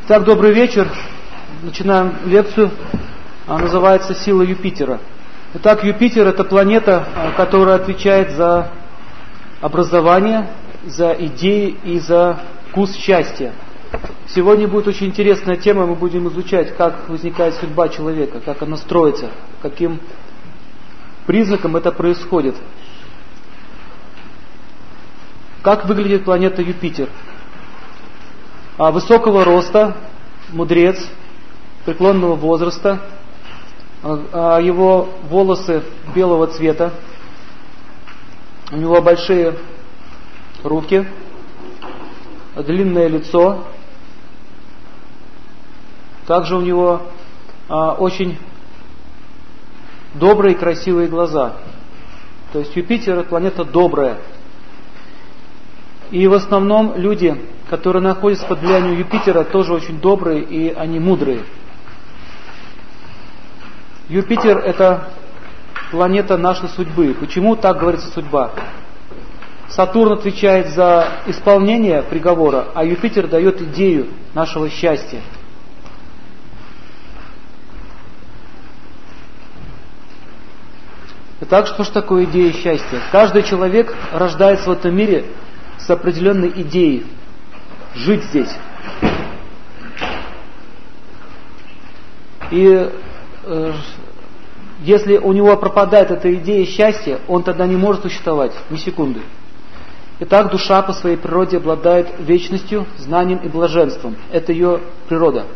Итак, добрый вечер. Начинаем лекцию. Она называется «Сила Юпитера». Итак, Юпитер – это планета, которая отвечает за образование, за идеи и за вкус счастья. Сегодня будет очень интересная тема. Мы будем изучать, как возникает судьба человека, как она строится, каким признаком это происходит. Как выглядит планета Юпитер? Высокого роста, мудрец, преклонного возраста, его волосы белого цвета, у него большие руки, длинное лицо, также у него очень добрые и красивые глаза. То есть Юпитер – это планета добрая. И в основном люди, которые находятся под влиянием Юпитера, тоже очень добрые и они мудрые. Юпитер – это планета нашей судьбы. Почему так говорится судьба? Сатурн отвечает за исполнение приговора, а Юпитер дает идею нашего счастья. Итак, что же такое идея счастья? Каждый человек рождается в этом мире с определенной идеей жить здесь. И если у него пропадает эта идея счастья, он тогда не может существовать ни секунды. Итак, душа по своей природе обладает вечностью, знанием и блаженством. Это ее природа.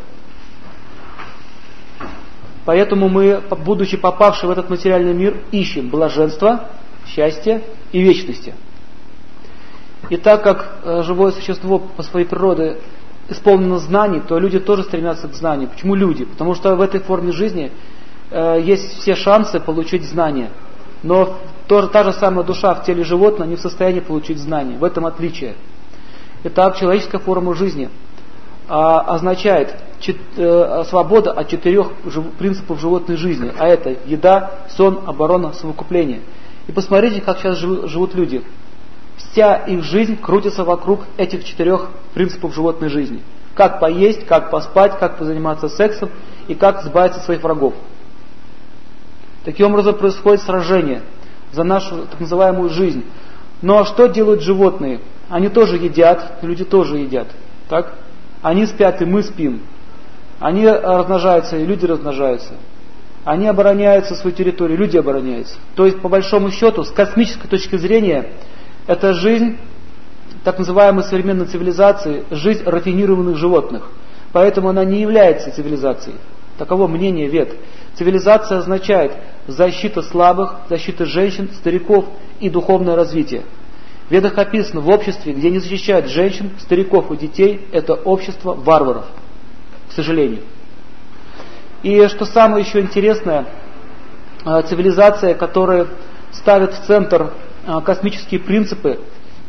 Поэтому мы, будучи попавши в этот материальный мир, ищем блаженства, счастья и вечности. И так как живое существо по своей природе исполнено знаний, то люди тоже стремятся к знанию. Почему люди? Потому что в этой форме жизни есть все шансы получить знания. Но та же самая душа в теле животного не в состоянии получить знания. В этом отличие. Итак, человеческая форма жизни означает свобода от 4 принципов животной жизни. А это еда, сон, оборона, совокупление. И посмотрите, как сейчас живут люди. Вся их жизнь крутится вокруг этих 4 принципов животной жизни. Как поесть, как поспать, как позаниматься сексом и как избавиться от своих врагов. Таким образом происходит сражение за нашу так называемую жизнь. Но что делают животные? Они тоже едят, люди тоже едят. Так? Они спят, и мы спим. Они размножаются, и люди размножаются. Они обороняются свою территорию, люди обороняются. То есть, по большому счету, с космической точки зрения, это жизнь так называемой современной цивилизации, жизнь рафинированных животных. Поэтому она не является цивилизацией. Таково мнение вед. Цивилизация означает защита слабых, защита женщин, стариков и духовное развитие. В ведах описано, в обществе, где не защищают женщин, стариков и детей, это общество варваров, к сожалению. И что самое еще интересное, цивилизация, которая ставит в центр космические принципы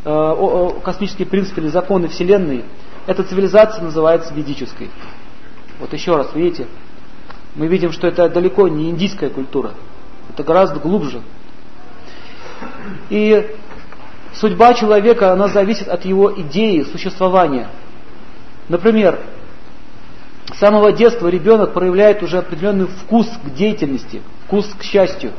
или законы Вселенной, эта цивилизация называется ведической. Вот еще раз, видите, мы видим, что это далеко не индийская культура, это гораздо глубже. И судьба человека, она зависит от его идеи существования. Например, с самого детства ребенок проявляет уже определенный вкус к деятельности, вкус к счастью.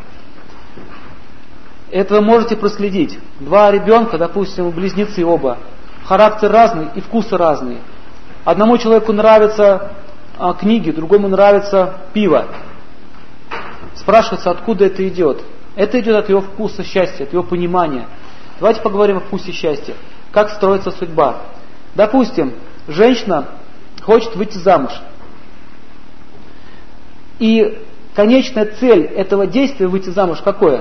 Это вы можете проследить. 2 ребенка, допустим, близнецы оба, характер разный и вкусы разные. Одному человеку нравятся книги, другому нравится пиво. Спрашивается, откуда это идет. Это идет от его вкуса счастья, от его понимания. Давайте поговорим о вкусе счастья. Как строится судьба. Допустим, женщина хочет выйти замуж. И конечная цель этого действия выйти замуж какое?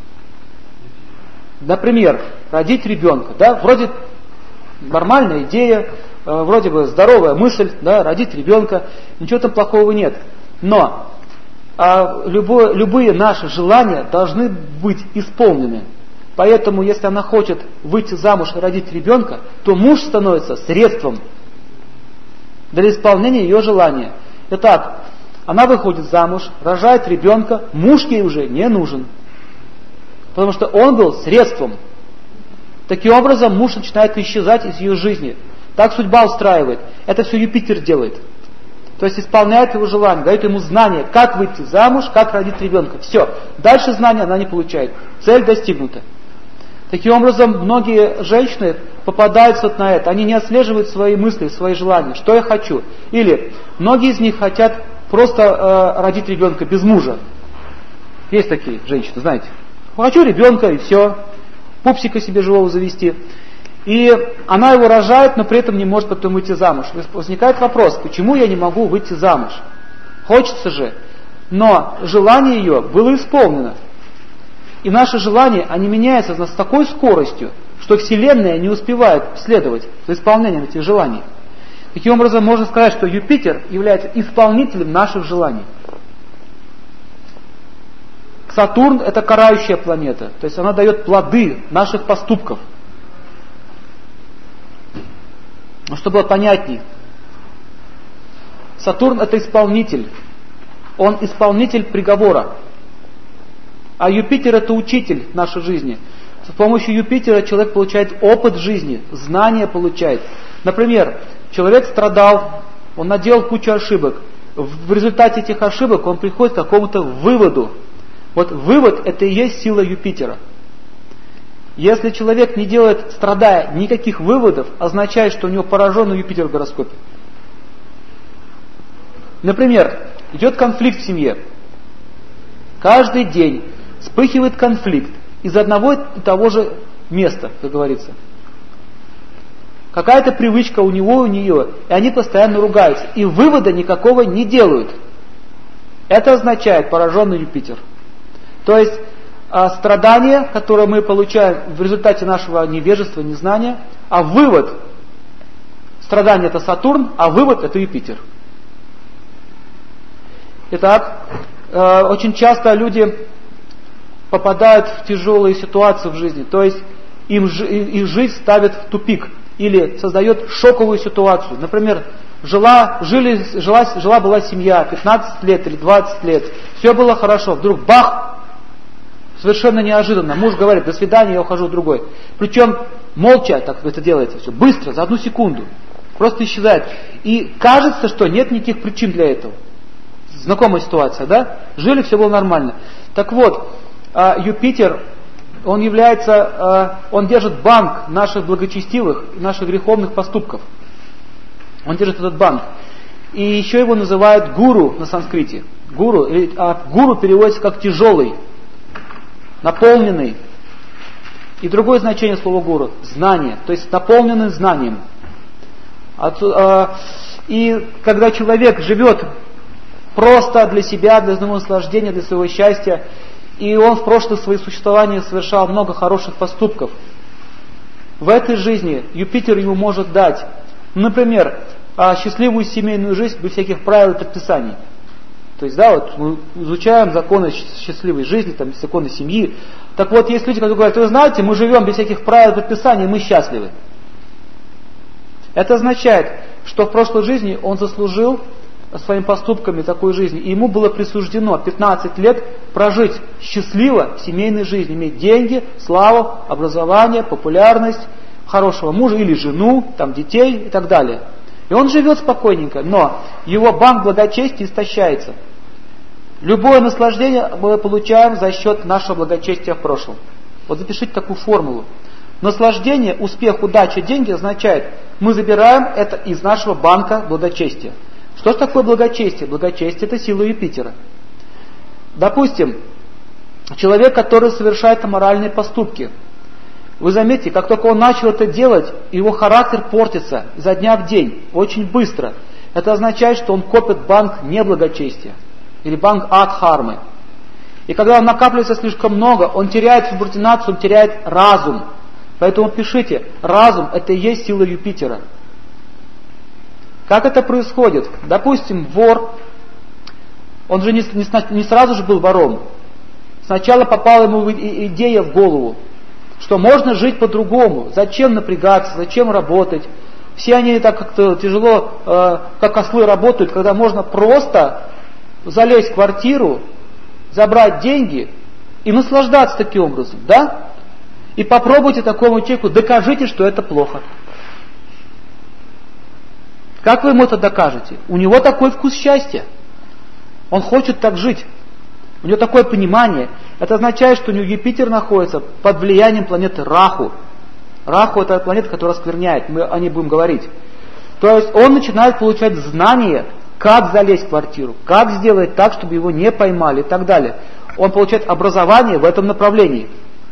Например, родить ребенка. Да? Вроде нормальная идея, вроде бы здоровая мысль, да? Родить ребенка, ничего там плохого нет. Но любые наши желания должны быть исполнены. Поэтому, если она хочет выйти замуж и родить ребенка, то муж становится средством для исполнения ее желания. Итак, она выходит замуж, рожает ребенка, муж ей уже не нужен. Потому что он был средством. Таким образом, муж начинает исчезать из ее жизни. Так судьба устраивает. Это все Юпитер делает. То есть исполняет его желание, дает ему знание, как выйти замуж, как родить ребенка. Все. Дальше знания она не получает. Цель достигнута. Таким образом, многие женщины попадаются вот на это. Они не отслеживают свои мысли, свои желания. Что я хочу? Или многие из них хотят просто родить ребенка без мужа. Есть такие женщины, знаете. Хочу ребенка и все. Пупсика себе живого завести. И она его рожает, но при этом не может потом выйти замуж. Возникает вопрос, почему я не могу выйти замуж? Хочется же. Но желание ее было исполнено. И наши желания, они меняются с такой скоростью, что Вселенная не успевает следовать за исполнением этих желаний. Таким образом, можно сказать, что Юпитер является исполнителем наших желаний. Сатурн – это карающая планета, то есть она дает плоды наших поступков. Но чтобы было понятней, Сатурн – это исполнитель, он исполнитель приговора, а Юпитер – это учитель нашей жизни. С помощью Юпитера человек получает опыт жизни, знания получает. Например, человек страдал, он наделал кучу ошибок. В результате этих ошибок он приходит к какому-то выводу. Вот вывод – это и есть сила Юпитера. Если человек не делает, страдая, никаких выводов, означает, что у него пораженный Юпитер в гороскопе. Например, идет конфликт в семье. Каждый день вспыхивает конфликт из одного и того же места, как говорится. Какая-то привычка у него и у нее, и они постоянно ругаются. И вывода никакого не делают. Это означает пораженный Юпитер. То есть страдания, которые мы получаем в результате нашего невежества, незнания, а вывод страдания это Сатурн, а вывод это Юпитер. Итак, очень часто люди попадают в тяжелые ситуации в жизни, то есть их жизнь ставит в тупик или создает шоковую ситуацию. Например, жила-была семья 15 лет или 20 лет, все было хорошо, вдруг бах, совершенно неожиданно, муж говорит, до свидания, я ухожу в другой. Причем молча так это делается все, быстро, за одну секунду, просто исчезает. И кажется, что нет никаких причин для этого. Знакомая ситуация, да? Жили, все было нормально. Так вот, Юпитер, он держит банк наших благочестивых, наших греховных поступков. Он держит этот банк. И еще его называют гуру на санскрите. Гуру переводится как тяжелый, наполненный. И другое значение слова гуру – знание, то есть наполненный знанием. И когда человек живет просто для себя, для своего наслаждения, для своего счастья, и он в прошлом своем существовании совершал много хороших поступков, в этой жизни Юпитер ему может дать, например, счастливую семейную жизнь без всяких правил и предписаний. То есть, да, вот мы изучаем законы счастливой жизни, там, законы семьи. Так вот, есть люди, которые говорят, вы знаете, мы живем без всяких правил и предписаний, мы счастливы. Это означает, что в прошлой жизни он заслужил своими поступками такой жизни, и ему было присуждено 15 лет прожить счастливо в семейной жизни, иметь деньги, славу, образование, популярность, хорошего мужа или жену, там, детей и так далее. И он живет спокойненько, но его банк благочестия истощается. Любое наслаждение мы получаем за счет нашего благочестия в прошлом. Вот запишите такую формулу. Наслаждение, успех, удача, деньги означает, мы забираем это из нашего банка благочестия. Что же такое благочестие? Благочестие – это сила Юпитера. Допустим, человек, который совершает аморальные поступки. Вы заметите, как только он начал это делать, его характер портится изо дня в день, очень быстро. Это означает, что он копит банк неблагочестия, или банк адхармы. И когда он накапливается слишком много, он теряет субординацию, он теряет разум. Поэтому пишите, разум – это и есть сила Юпитера. Как это происходит? Допустим, вор, он же не сразу же был вором. Сначала попала ему идея в голову, что можно жить по-другому, зачем напрягаться, зачем работать. Все они так как-то тяжело, как ослы работают, когда можно просто залезть в квартиру, забрать деньги и наслаждаться таким образом, да? И попробуйте такому человеку, докажите, что это плохо. Как вы ему это докажете? У него такой вкус счастья. Он хочет так жить. У него такое понимание. Это означает, что у него Юпитер находится под влиянием планеты Раху. Раху — это планета, которая оскверняет. Мы о ней будем говорить. То есть он начинает получать знания, как залезть в квартиру, как сделать так, чтобы его не поймали и так далее. Он получает образование в этом направлении.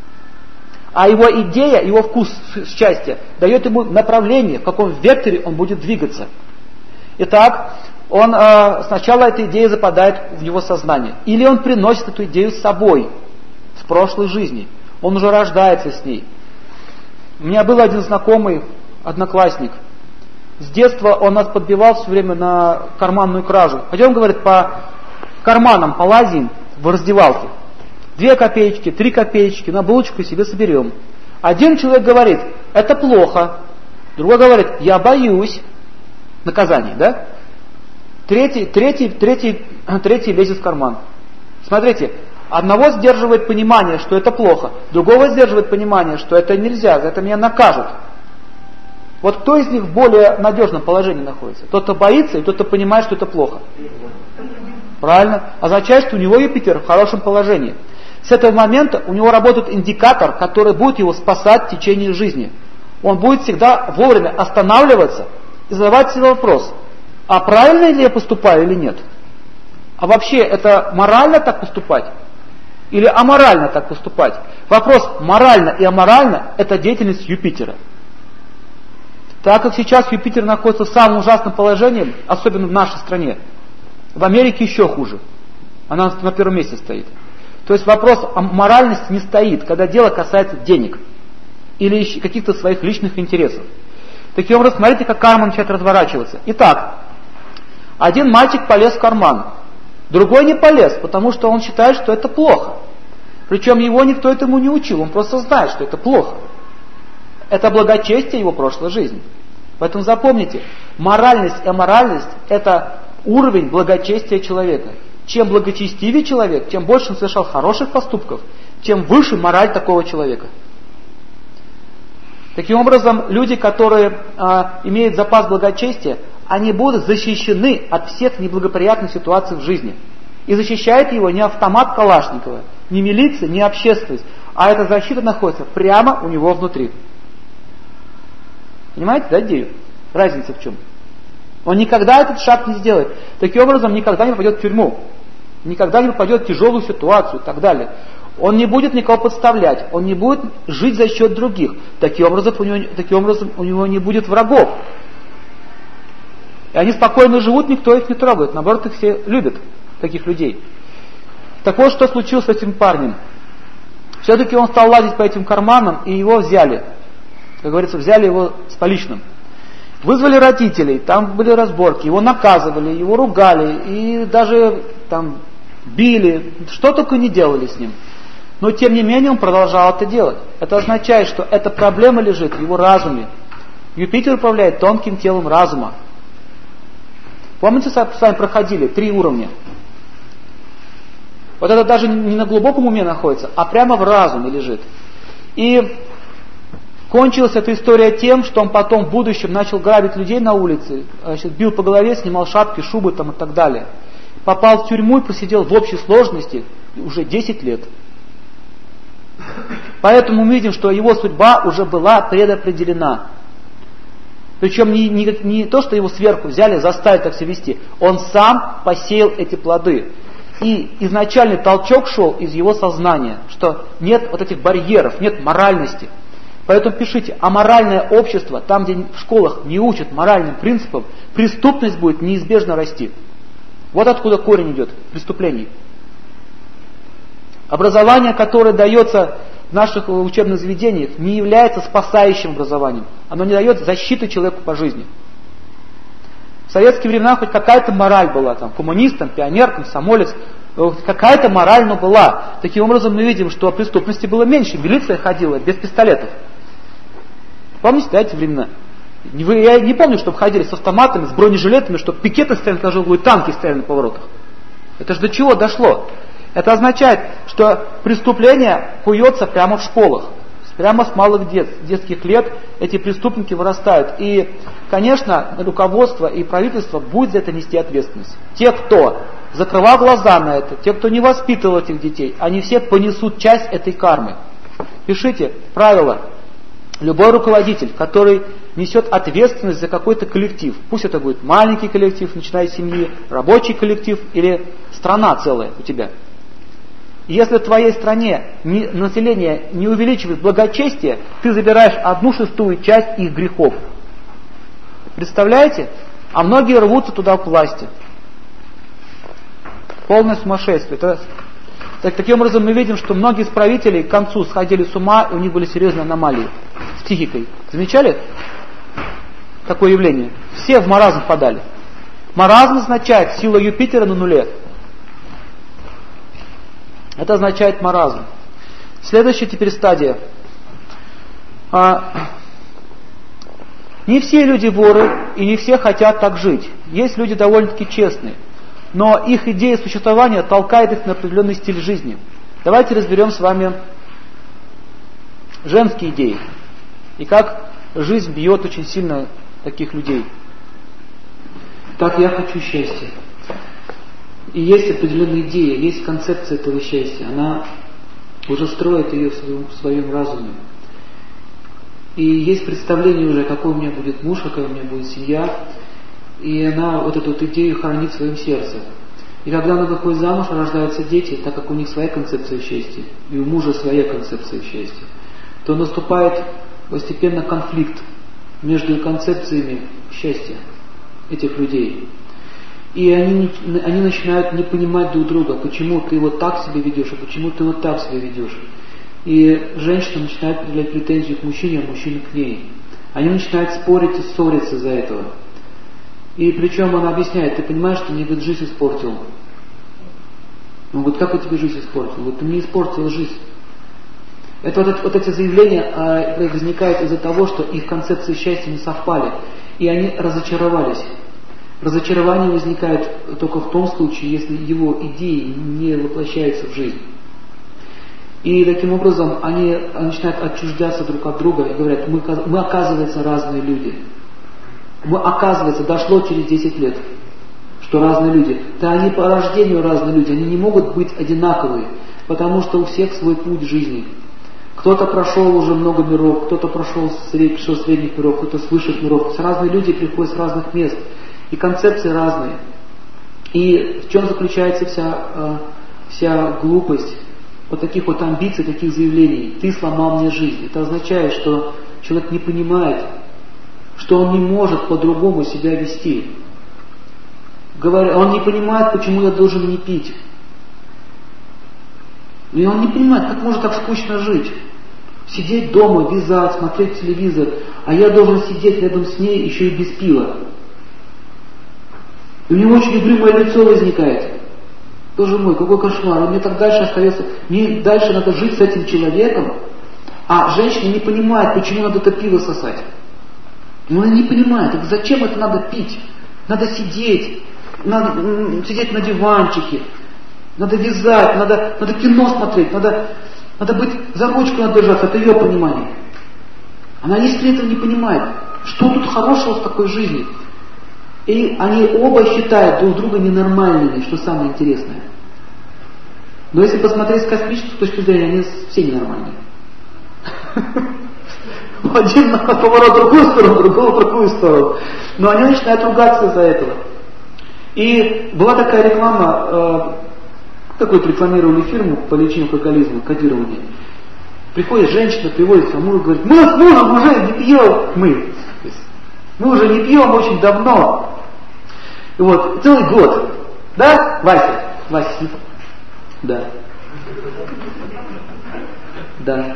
А его идея, его вкус счастья дает ему направление, в каком векторе он будет двигаться. Итак, он сначала эта идея западает в его сознание. Или он приносит эту идею с собой, с прошлой жизни. Он уже рождается с ней. У меня был один знакомый, одноклассник. С детства он нас подбивал все время на карманную кражу. Пойдем, говорит, по карманам полазим в раздевалке. 2 копеечки, 3 копеечки, на булочку себе соберем. Один человек говорит, это плохо. Другой говорит, я боюсь наказания, да? Третий лезет в карман. Смотрите, одного сдерживает понимание, что это плохо, другого сдерживает понимание, что это нельзя, за это меня накажут. Вот кто из них в более надежном положении находится? Тот, кто боится, и тот, кто понимает, что это плохо. Правильно? Означает, что у него Юпитер в хорошем положении. С этого момента у него работает индикатор, который будет его спасать в течение жизни. Он будет всегда вовремя останавливаться и задавать себе вопрос, а правильно ли я поступаю или нет? А вообще это морально так поступать? Или аморально так поступать? Вопрос морально и аморально — это деятельность Юпитера. Так как сейчас Юпитер находится в самом ужасном положении, особенно в нашей стране, в Америке еще хуже. Она на первом месте стоит. То есть вопрос о моральности не стоит, когда дело касается денег или каких-то своих личных интересов. Таким образом, смотрите, как карма начинает разворачиваться. Итак, один мальчик полез в карман, другой не полез, потому что он считает, что это плохо. Причем его никто этому не учил, он просто знает, что это плохо. Это благочестие его прошлой жизни. Поэтому запомните, моральность и аморальность — это уровень благочестия человека. Чем благочестивее человек, чем больше он совершал хороших поступков, тем выше мораль такого человека. Таким образом, люди, которые имеют запас благочестия, они будут защищены от всех неблагоприятных ситуаций в жизни. И защищает его не автомат Калашникова, не милиция, не общественность, а эта защита находится прямо у него внутри. Понимаете, да, идею? Разница в чем? Он никогда этот шаг не сделает. Таким образом, никогда не попадет в тюрьму. Никогда не попадет в тяжелую ситуацию и так далее. Он не будет никого подставлять. Он не будет жить за счет других. Таким образом, у него не будет врагов. И они спокойно живут, никто их не трогает. Наоборот, их все любят, таких людей. Так вот, что случилось с этим парнем. Все-таки он стал лазить по этим карманам, и его взяли. Как говорится, взяли его с поличным. Вызвали родителей, там были разборки, его наказывали, его ругали, и даже там били, что только не делали с ним. Но тем не менее он продолжал это делать. Это означает, что эта проблема лежит в его разуме. Юпитер управляет тонким телом разума. Помните, с вами проходили 3 уровня? Вот это даже не на глубоком уме находится, а прямо в разуме лежит. И кончилась эта история тем, что он потом в будущем начал грабить людей на улице, бил по голове, снимал шапки, шубы там и так далее. Попал в тюрьму и просидел в общей сложности уже 10 лет. Поэтому мы видим, что его судьба уже была предопределена. Причем не то, что его сверху взяли, заставили так себя вести. Он сам посеял эти плоды. И изначальный толчок шел из его сознания, что нет вот этих барьеров, нет моральности. Поэтому пишите, аморальное общество, там, где в школах не учат моральным принципам, преступность будет неизбежно расти. Вот откуда корень идет преступлений. Образование, которое дается в наших учебных заведениях, не является спасающим образованием. Оно не дает защиты человеку по жизни. В советские времена хоть какая-то мораль была, там, коммунистам, пионер, комсомолец, какая-то мораль, но была. Таким образом мы видим, что преступности было меньше, милиция ходила без пистолетов. Помните, да, эти времена? Я не помню, чтобы ходили с автоматами, с бронежилетами, чтобы пикеты стояли на углу и танки стояли на поворотах. Это же до чего дошло? Это означает, что преступление куется прямо в школах. Прямо с малых детских лет эти преступники вырастают. И конечно, руководство и правительство будет за это нести ответственность. Те, кто закрывал глаза на это, те, кто не воспитывал этих детей, они все понесут часть этой кармы. Пишите правило. Любой руководитель, который несет ответственность за какой-то коллектив, пусть это будет маленький коллектив, начиная с семьи, рабочий коллектив или страна целая у тебя. Если в твоей стране население не увеличивает благочестие, ты забираешь 1/6 часть их грехов. Представляете? А многие рвутся туда к власти. Полное сумасшествие. Таким образом мы видим, что многие из правителей к концу сходили с ума, и у них были серьезные аномалии с психикой. Замечали такое явление? Все в маразм впадали. Маразм означает сила Юпитера на нуле. Это означает маразм. Следующая теперь стадия. Не все люди воры, и не все хотят так жить. Есть люди довольно-таки честные. Но их идея существования толкает их на определенный стиль жизни. Давайте разберем с вами женские идеи. И как жизнь бьет очень сильно таких людей. Так, я хочу счастья. И есть определенная идея, есть концепция этого счастья. Она уже строит ее в своем разуме. И есть представление уже, какой у меня будет муж, какая у меня будет семья. И она вот эту идею хранит в своем сердце. И когда она выходит замуж, рождаются дети, так как у них своя концепция счастья, и у мужа своя концепция счастья, то наступает постепенно конфликт между концепциями счастья этих людей. И они начинают не понимать друг друга, почему ты вот так себя ведешь, а почему ты вот так себя ведешь. И женщина начинает предъявлять претензию к мужчине, а мужчина к ней. Они начинают спорить и ссориться из-за этого. И причем она объясняет, ты понимаешь, что мне вот жизнь испортил. Ну вот как я тебе жизнь испортил? Вот ты мне испортил жизнь. Это вот эти заявления возникают из-за того, что их концепции счастья не совпали. И они разочаровались. Разочарование возникает только в том случае, если его идеи не воплощаются в жизнь. И таким образом они начинают отчуждаться друг от друга и говорят, мы оказывается разные люди. Оказывается, дошло через 10 лет, что разные люди. Да они по рождению разные люди, они не могут быть одинаковые, потому что у всех свой путь жизни. Кто-то прошел уже много миров, кто-то прошел с средних миров, кто-то с высших миров. Разные люди приходят с разных мест, и концепции разные. И в чем заключается вся глупость вот таких вот амбиций, таких заявлений? Ты сломал мне жизнь. Это означает, что человек не понимает, что он не может по-другому себя вести. Он не понимает, почему я должен не пить. И он не понимает, как можно так скучно жить. Сидеть дома, вязать, смотреть телевизор, а я должен сидеть рядом с ней еще и без пива. И у него очень угрюмое лицо возникает. Боже мой, какой кошмар, мне так дальше остается, мне дальше надо жить с этим человеком, а женщина не понимает, почему надо это пиво сосать. Но она не понимает, так зачем это надо пить? Надо сидеть на диванчике, надо вязать, надо кино смотреть, надо быть за ручку надо держаться, это ее понимание. Она искренне этого не понимает. Что тут хорошего в такой жизни? И они оба считают друг друга ненормальными, что самое интересное. Но если посмотреть с космической точки зрения, они все ненормальные. Один поворот в другую сторону, другого в другую сторону. Но они начинают ругаться из-за этого. И была такая реклама, какую-то рекламировали фирму по лечению алкоголизма, кодирование. Приходит женщина, приводит своего мужа, говорит, мы с мужем уже не пьем, мы уже не пьем очень давно. И вот, целый год. Да, Вася? Вася. Да. Да.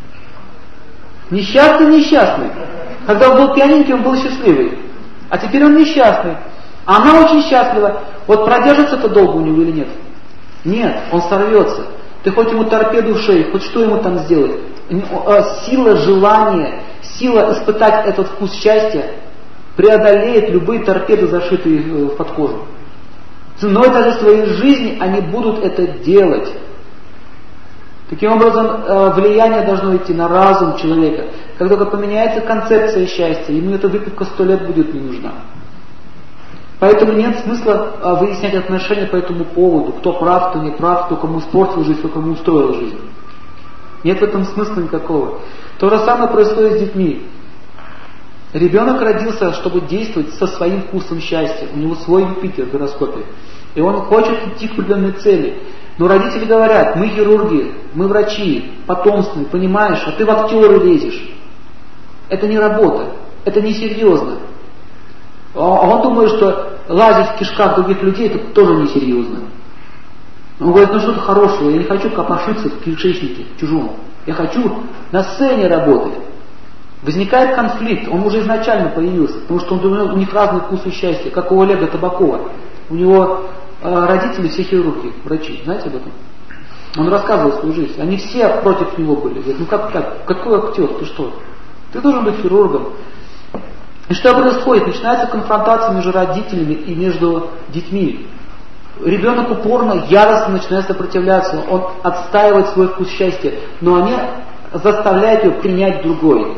Несчастный. Когда он был пьяненький, он был счастливый. А теперь он несчастный. А она очень счастлива. Вот продержится это долго у него или нет? Нет, он сорвется. Ты хоть ему торпеду в шею, хоть что ему там сделать. Сила желания, сила испытать этот вкус счастья преодолеет любые торпеды, зашитые под кожу. Ценой даже своей жизни они будут это делать. Таким образом, влияние должно идти на разум человека. Как только поменяется концепция счастья, ему эта выпивка 100 лет будет не нужна. Поэтому нет смысла выяснять отношения по этому поводу, кто прав, кто не прав, кто кому испортил жизнь, кто кому устроил жизнь. Нет в этом смысла никакого. То же самое происходит с детьми. Ребенок родился, чтобы действовать со своим вкусом счастья. У него свой Юпитер в гороскопе. И он хочет идти к определенной цели. Но родители говорят: мы хирурги, мы врачи, потомственные, понимаешь, а ты в актеры лезешь. Это не работа, это несерьезно. А он думает, что лазить в кишках других людей, это тоже несерьезно. Он говорит: ну что-то хорошего, я не хочу копошиться в кишечнике чужом. Я хочу на сцене работать. Возникает конфликт, он уже изначально появился, потому что у них разные вкусы счастья, как у Олега Табакова. У него родители все хирурги, врачи, знаете об этом? Он рассказывал свою жизнь, они все против него были. Говорят: ну как так, какой актер, ты что? Ты должен быть хирургом. И что происходит? Начинается конфронтация между родителями и между детьми. Ребенок упорно, яростно начинает сопротивляться, он отстаивает свой вкус счастья, но они заставляют его принять другой.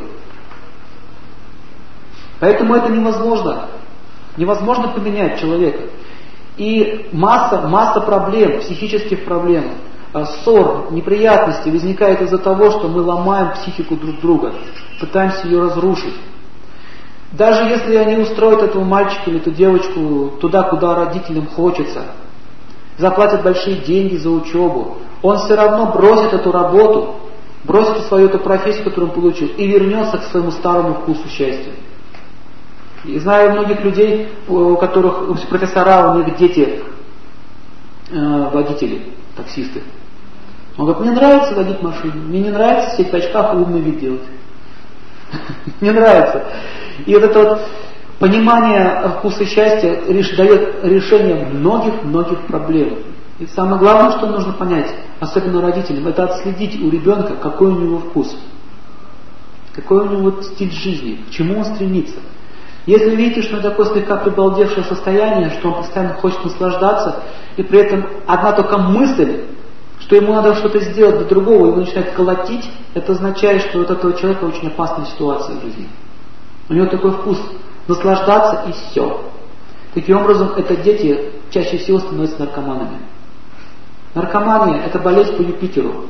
Поэтому это невозможно. Невозможно поменять человека. И масса проблем, психических проблем, ссор, неприятностей возникает из-за того, что мы ломаем психику друг друга, пытаемся ее разрушить. Даже если они устроят этого мальчика или эту девочку туда, куда родителям хочется, заплатят большие деньги за учебу, он все равно бросит эту работу, бросит свою эту профессию, которую он получил, и вернется к своему старому вкусу счастья. И знаю многих людей, у которых профессора, у них дети водители, таксисты. Он говорит: мне нравится водить машину, мне не нравится сидеть в очках и умный вид делать. Не нравится. И вот это вот понимание вкуса счастья дает решение многих проблем. И самое главное, что нужно понять, особенно родителям, это отследить у ребенка, какой у него вкус, какой у него стиль жизни, к чему он стремится. Если видите, что это такое слегка прибалдевшее состояние, что он постоянно хочет наслаждаться, и при этом одна только мысль, что ему надо что-то сделать для другого, его начинает колотить, это означает, что у этого человека очень опасная ситуация в жизни. У него такой вкус наслаждаться и все. Таким образом, это дети чаще всего становятся наркоманами. Наркомания – это болезнь по Юпитеру.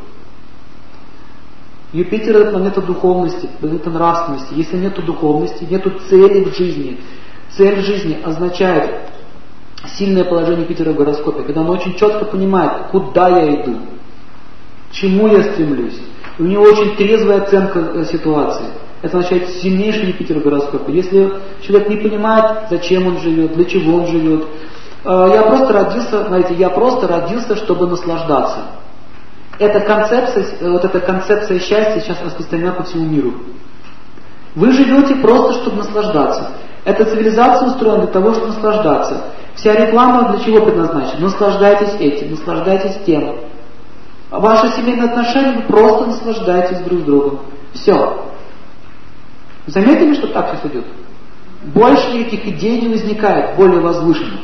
Юпитер – это планета духовности, планета нравственности. Если нет духовности, нет цели в жизни. Цель жизни означает сильное положение Юпитера в гороскопе, когда он очень четко понимает, куда я иду, к чему я стремлюсь. И у него очень трезвая оценка ситуации. Это означает сильнейший Юпитер в гороскопе. Если человек не понимает, зачем он живет, для чего он живет. Я просто родился, чтобы наслаждаться. Эта концепция счастья сейчас распространена по всему миру. Вы живете просто, чтобы наслаждаться. Эта цивилизация устроена для того, чтобы наслаждаться. Вся реклама для чего предназначена? Наслаждайтесь этим, наслаждайтесь тем. Ваши семейные отношения, вы просто наслаждаетесь друг с другом. Все. Заметили, что так сейчас идет? Больше никаких идей не возникает, более возвышенных.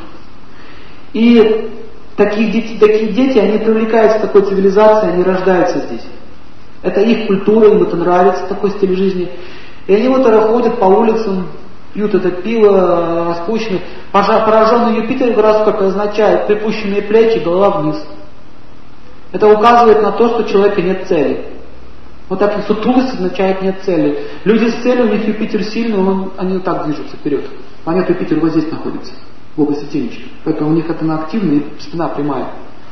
И такие дети, они привлекаются такой цивилизацией, они рождаются здесь. Это их культура, им это нравится, такой стиль жизни. И они вот ходят по улицам, пьют это пиво, спущенные. Пораженный Юпитер в гороскопе означает припущенные плечи, голова вниз. Это указывает на то, что у человека нет цели. Вот так сутулость означает нет цели. Люди с целью, у них Юпитер сильный, они вот так движутся вперед. Планета Юпитер вот здесь находится, в области темечки. Поэтому у них это активно и спина прямая.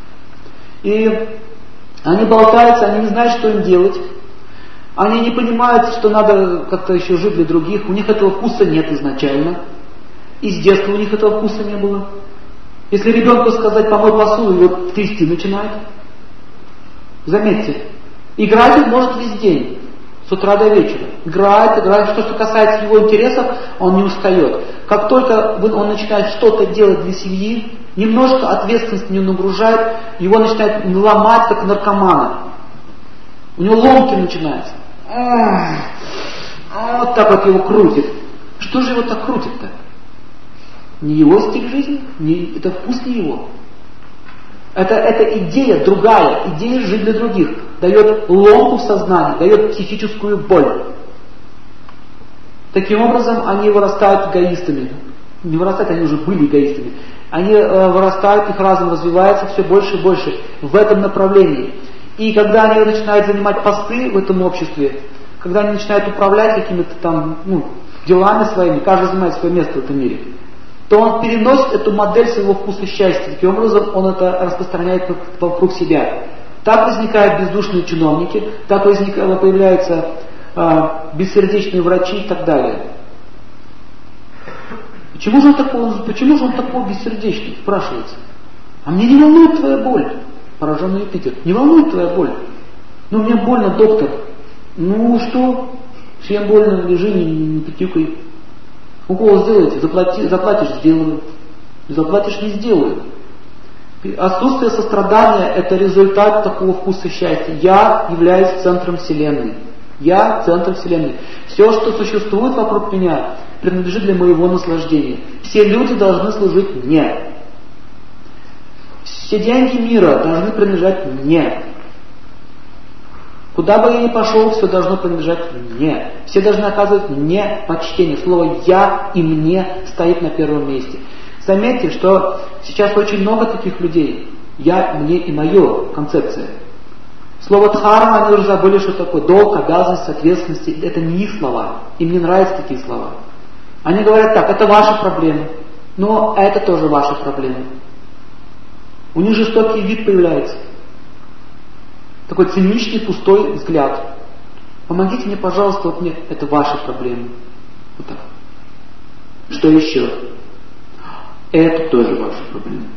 И они болтаются, они не знают, что им делать. Они не понимают, что надо как-то еще жить для других. У них этого вкуса нет изначально. И с детства у них этого вкуса не было. Если ребенку сказать «помой посуду», его трясти начинает. Заметьте, играть он может весь день, с утра до вечера. Играет. Что касается его интересов, он не устает. Как только он начинает что-то делать для семьи, немножко ответственность не нагружает, его начинает ломать, как наркомана. У него ломки начинаются. Вот так вот его крутит. Что же его так крутит-то? Не его стиль жизни, это вкус не его. Это идея другая, идея жить для других. Дает ломку в сознании, дает психическую боль. Таким образом, они вырастают эгоистами. Не вырастают, они уже были эгоистами. Они вырастают, их разум развивается все больше и больше в этом направлении. И когда они начинают занимать посты в этом обществе, когда они начинают управлять какими-то там делами своими, каждый занимает свое место в этом мире, то он переносит эту модель своего вкуса счастья. Таким образом, он это распространяет вокруг себя. Так возникают бездушные чиновники, так появляются бессердечные врачи и так далее. Почему же он такой бессердечный, спрашивается. А мне не волнует твоя боль, пораженный Юпитер. Не волнует твоя боль. Ну, мне больно, доктор. Ну что? Всем больно, лежи, не пятюкай. Укол сделайте, заплатишь, сделаю. Не заплатишь, не сделаю. Отсутствие сострадания – это результат такого вкуса счастья. Я являюсь центром Вселенной. Я центр Вселенной. Все, что существует вокруг меня, принадлежит для моего наслаждения. Все люди должны служить мне. Все деньги мира должны принадлежать мне. Куда бы я ни пошел, все должно принадлежать мне. Все должны оказывать мне почтение. Слово «я» и «мне» стоит на первом месте. Заметьте, что сейчас очень много таких людей. «Я», «мне» и «мое» концепция. Слово «дхарма» они уже забыли, что такое долг, обязанность, ответственность. Это не их слова. Им не нравятся такие слова. Они говорят так: это ваши проблемы. Но это тоже ваши проблемы. У них жестокий вид появляется. Такой циничный, пустой взгляд. Помогите мне, пожалуйста, вот мне, это ваши проблемы. Вот так. Что еще? Это тоже ваши проблемы.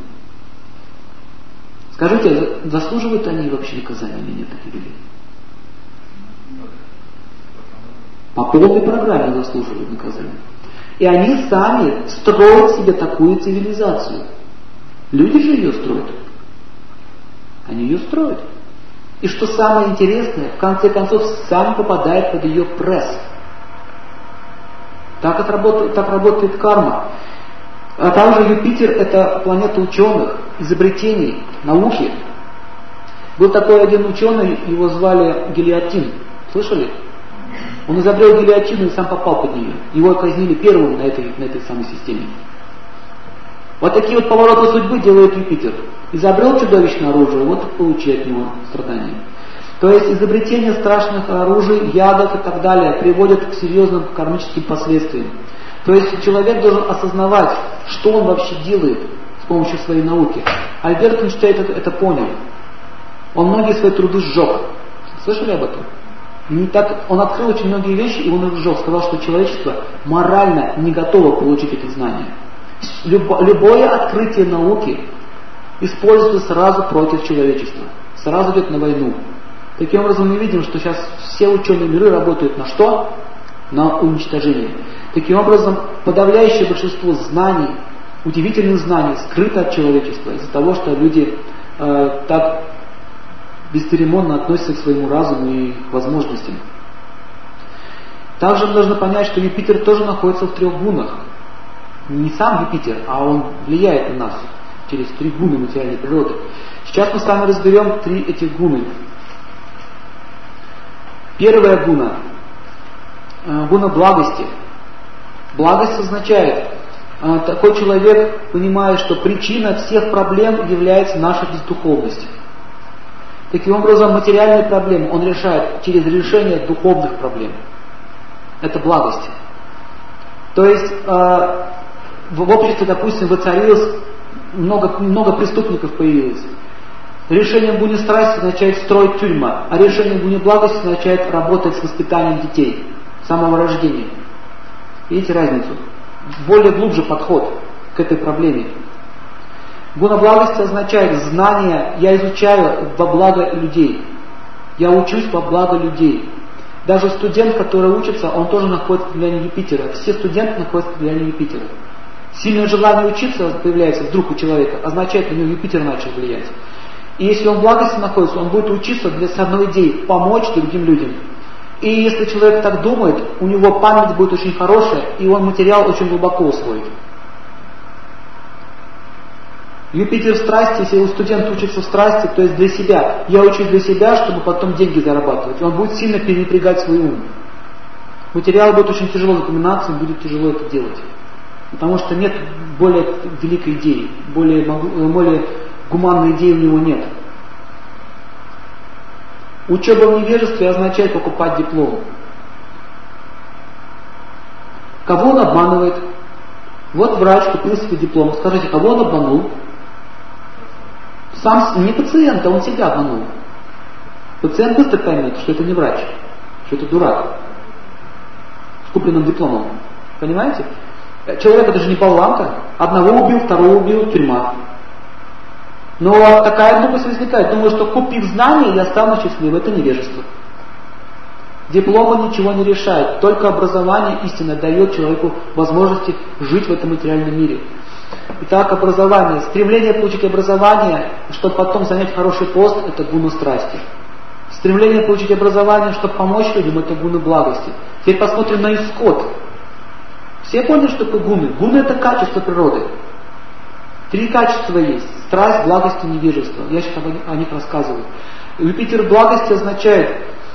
Скажите, заслуживают они вообще наказания или нет, такие люди? По полной программе заслуживают наказания. И они сами строят себе такую цивилизацию. Люди же ее строят. Они ее строят. И что самое интересное, в конце концов, сам попадает под ее пресс. Так работает карма. А также Юпитер — это планета ученых, изобретений, науки. Был такой один ученый, его звали Гильотин. Слышали? Он изобрел гильотину и сам попал под нее. Его казнили первым на этой самой системе. Вот такие вот повороты судьбы делает Юпитер. Изобрел чудовищное оружие, вот и получи от него страдания. То есть изобретение страшных оружий, ядов и так далее приводит к серьезным кармическим последствиям. То есть человек должен осознавать, что он вообще делает с помощью своей науки. Альберт Эйнштейн это понял. Он многие свои труды сжег. Слышали об этом? Он открыл очень многие вещи, и он их сжег. Сказал, что человечество морально не готово получить эти знания. Любое открытие науки используется сразу против человечества. Сразу идет на войну. Таким образом мы видим, что сейчас все ученые миры работают на что? На уничтожение. Таким образом, подавляющее большинство знаний, удивительных знаний, скрыто от человечества из-за того, что люди так бесцеремонно относятся к своему разуму и к возможностям. Также мы должны понять, что Юпитер тоже находится в 3 гунах. Не сам Юпитер, а он влияет на нас через 3 гуны материальной природы. Сейчас мы с вами разберем 3 этих гуны. Первая гуна – гуна благости. Благость означает, такой человек понимает, что причина всех проблем является наша бездуховность. Таким образом, материальные проблемы он решает через решение духовных проблем. Это благость. То есть в обществе, допустим, воцарилось много преступников появилось. Решение гуни страсти означает строить тюрьма, а решение гуни благости означает работать с воспитанием детей с самого рождения. Видите разницу? Более глубже подход к этой проблеме. Гуна благости означает знание, я изучаю во благо людей. Я учусь во благо людей. Даже студент, который учится, он тоже находится под влиянием Юпитера. Все студенты находятся под влиянием Юпитера. Сильное желание учиться появляется вдруг у человека, означает, что у него Юпитер начал влиять. И если он в благости находится, он будет учиться с одной идеей – помочь другим людям. И если человек так думает, у него память будет очень хорошая, и он материал очень глубоко усвоит. Юпитер в страсти, если студент учится в страсти, то есть для себя. Я учусь для себя, чтобы потом деньги зарабатывать. Он будет сильно перенапрягать свой ум. материал будет очень тяжело запоминаться, и будет тяжело это делать. Потому что нет более великой идеи, более гуманной идеи у него нет. Учеба в невежестве означает покупать диплом. Кого он обманывает? Вот врач купил себе диплом. Скажите, кого он обманул? Сам, не пациента, он себя обманул. Пациент быстро поймет, что это не врач, что это дурак с купленным дипломом. Понимаете? Человек это же не болванка. Одного убил, второго убил, тюрьма. Но такая глупость возникает. Думаю, что купив знания, я стану счастливым. Это невежество. Дипломы ничего не решают. Только образование истинно дает человеку возможности жить в этом материальном мире. Итак, образование. Стремление получить образование, чтобы потом занять хороший пост, это гуна страсти. Стремление получить образование, чтобы помочь людям, это гуна благости. Теперь посмотрим на исход. Все поняли, что такое гуны? Гуны это качество природы. 3 качества есть. Страсть, благость и невежество. Я сейчас о них рассказываю. Юпитер благости означает: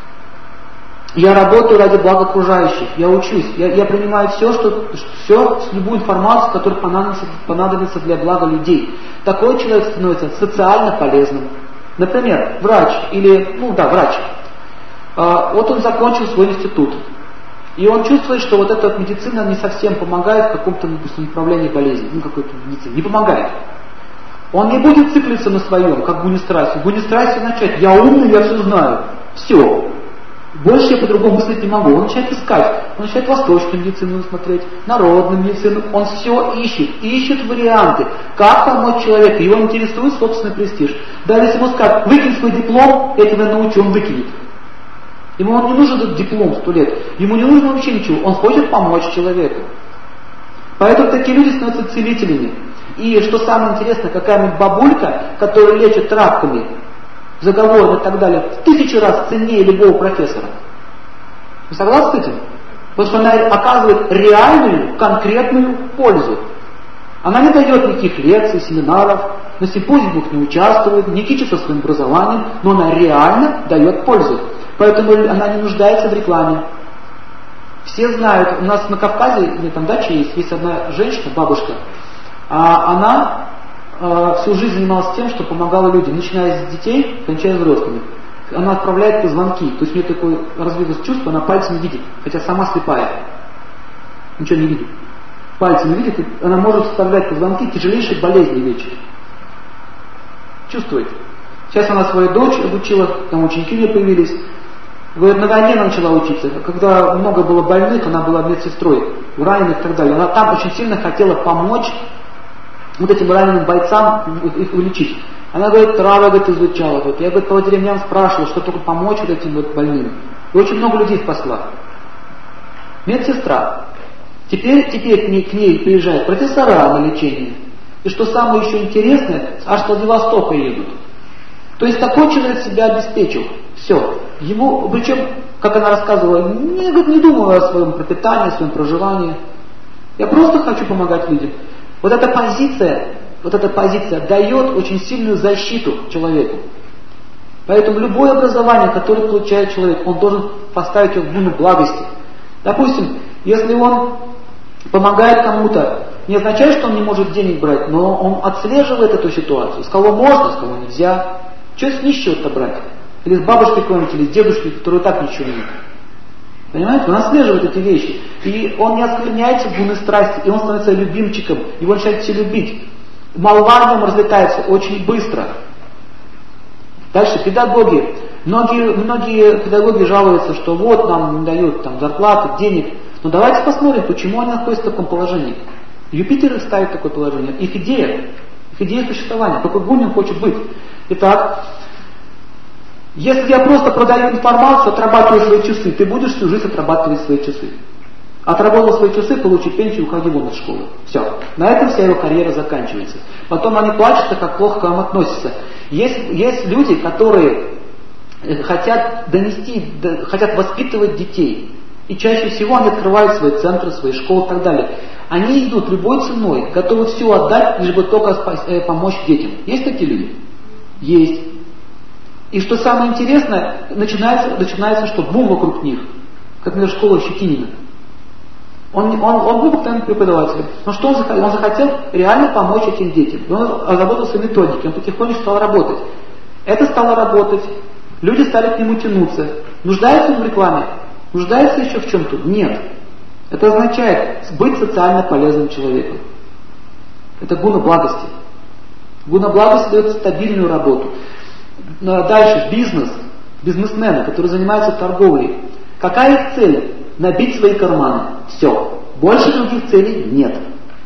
я работаю ради блага окружающих, я учусь, я принимаю все, любую информацию, которая понадобится для блага людей. Такой человек становится социально полезным. Например, врач врач. Вот он закончил свой институт. И он чувствует, что вот эта медицина не совсем помогает в каком-то, допустим, направлении болезни, какой-то медицине, не помогает. Он не будет циклиться на своем, как гунистрасия. Гунистрасия означает: я умный, я все знаю. Все. Больше я по-другому мыслить не могу. Он начинает искать. Он начинает восточную медицину смотреть, народную медицину. Он все ищет варианты, как помочь человеку. Его интересует собственный престиж. Даже если ему скажут: выкинь свой диплом, я тебя научу, он выкинет. Ему не нужен этот диплом 100 лет. Ему не нужно вообще ничего. Он хочет помочь человеку. Поэтому такие люди становятся целителями. И что самое интересное, какая-нибудь бабулька, которая лечит травками, заговоры и так далее, в 1000 раз ценнее любого профессора. Вы согласны с этим? Потому что она оказывает реальную, конкретную пользу. Она не дает никаких лекций, семинаров, на симпозиумах не участвует, не кичится своим образованием, но она реально дает пользу. Поэтому она не нуждается в рекламе. Все знают, у нас на Кавказе, у меня там дача есть одна женщина, бабушка, она всю жизнь занималась тем, что помогала людям, начиная с детей, кончая взрослыми. Она отправляет звонки, то есть у нее такое развилось чувство, она пальцами видит, хотя сама слепая, ничего не видит. Пальцами видит, и она может вставлять звонки, тяжелейшие болезни лечит. Чувствует. Сейчас она свою дочь обучила, там ученики у нее появились. Говорит, на войне она начала учиться. Когда много было больных, она была медсестрой, раненых и так далее. Она там очень сильно хотела помочь вот этим раненым бойцам, их вылечить. Она, говорит, травы, изучала. Я, по деревням спрашивала, что только помочь вот этим больным. И очень много людей спасла. Медсестра. Теперь к ней приезжают профессора на лечение. И что самое еще интересное, аж с Владивостока едут. То есть такой человек себя обеспечил. Все. Ему, причем, как она рассказывала, не думаю о своем пропитании, о своем проживании. Я просто хочу помогать людям. Вот эта позиция дает очень сильную защиту человеку. Поэтому любое образование, которое получает человек, он должен поставить его в гуну благости. Допустим, если он помогает кому-то, не означает, что он не может денег брать, но он отслеживает эту ситуацию. С кого можно, с кого нельзя. Что с нищего-то брать? Или с бабушкой какой-нибудь, или с дедушкой, который так ничего нет. Понимаете? Он отслеживает эти вещи. И он не оскверняется гуны страсти, и он становится любимчиком. Его начинают все любить. Молва о нем разлетается очень быстро. Дальше педагоги. Многие педагоги жалуются, что вот нам не дают зарплаты, денег. Но давайте посмотрим, почему они находятся в таком положении. Юпитер их ставит в такое положение. Их идея существования. Какой гуне он хочет быть. Итак, если я просто продаю информацию, отрабатываю свои часы, ты будешь всю жизнь отрабатывать свои часы. Отработал свои часы, получи пенсию, уходи вон из школы. Все. На этом вся его карьера заканчивается. Потом они плачутся, как плохо к вам относятся. Есть люди, которые хотят хотят воспитывать детей. И чаще всего они открывают свои центры, свои школы и так далее. Они идут любой ценой, готовы все отдать, лишь бы только помочь детям. Есть такие люди? Есть. И что самое интересное, начинается что бум вокруг них. как, например, школа Щетинина. Он был постоянным преподавателем. Но что он захотел? Он захотел реально помочь этим детям. И он озаботился методикой, он потихоньку стал работать. Это стало работать. Люди стали к нему тянуться. Нуждается он в рекламе? Нуждается еще в чем-то? Нет. Это означает быть социально полезным человеком. Это гуна благости. Гуна благости дает стабильную работу. Дальше, бизнес. Бизнесмены, которые занимаются торговлей. Какая их цель? Набить свои карманы. Все. Больше других целей нет.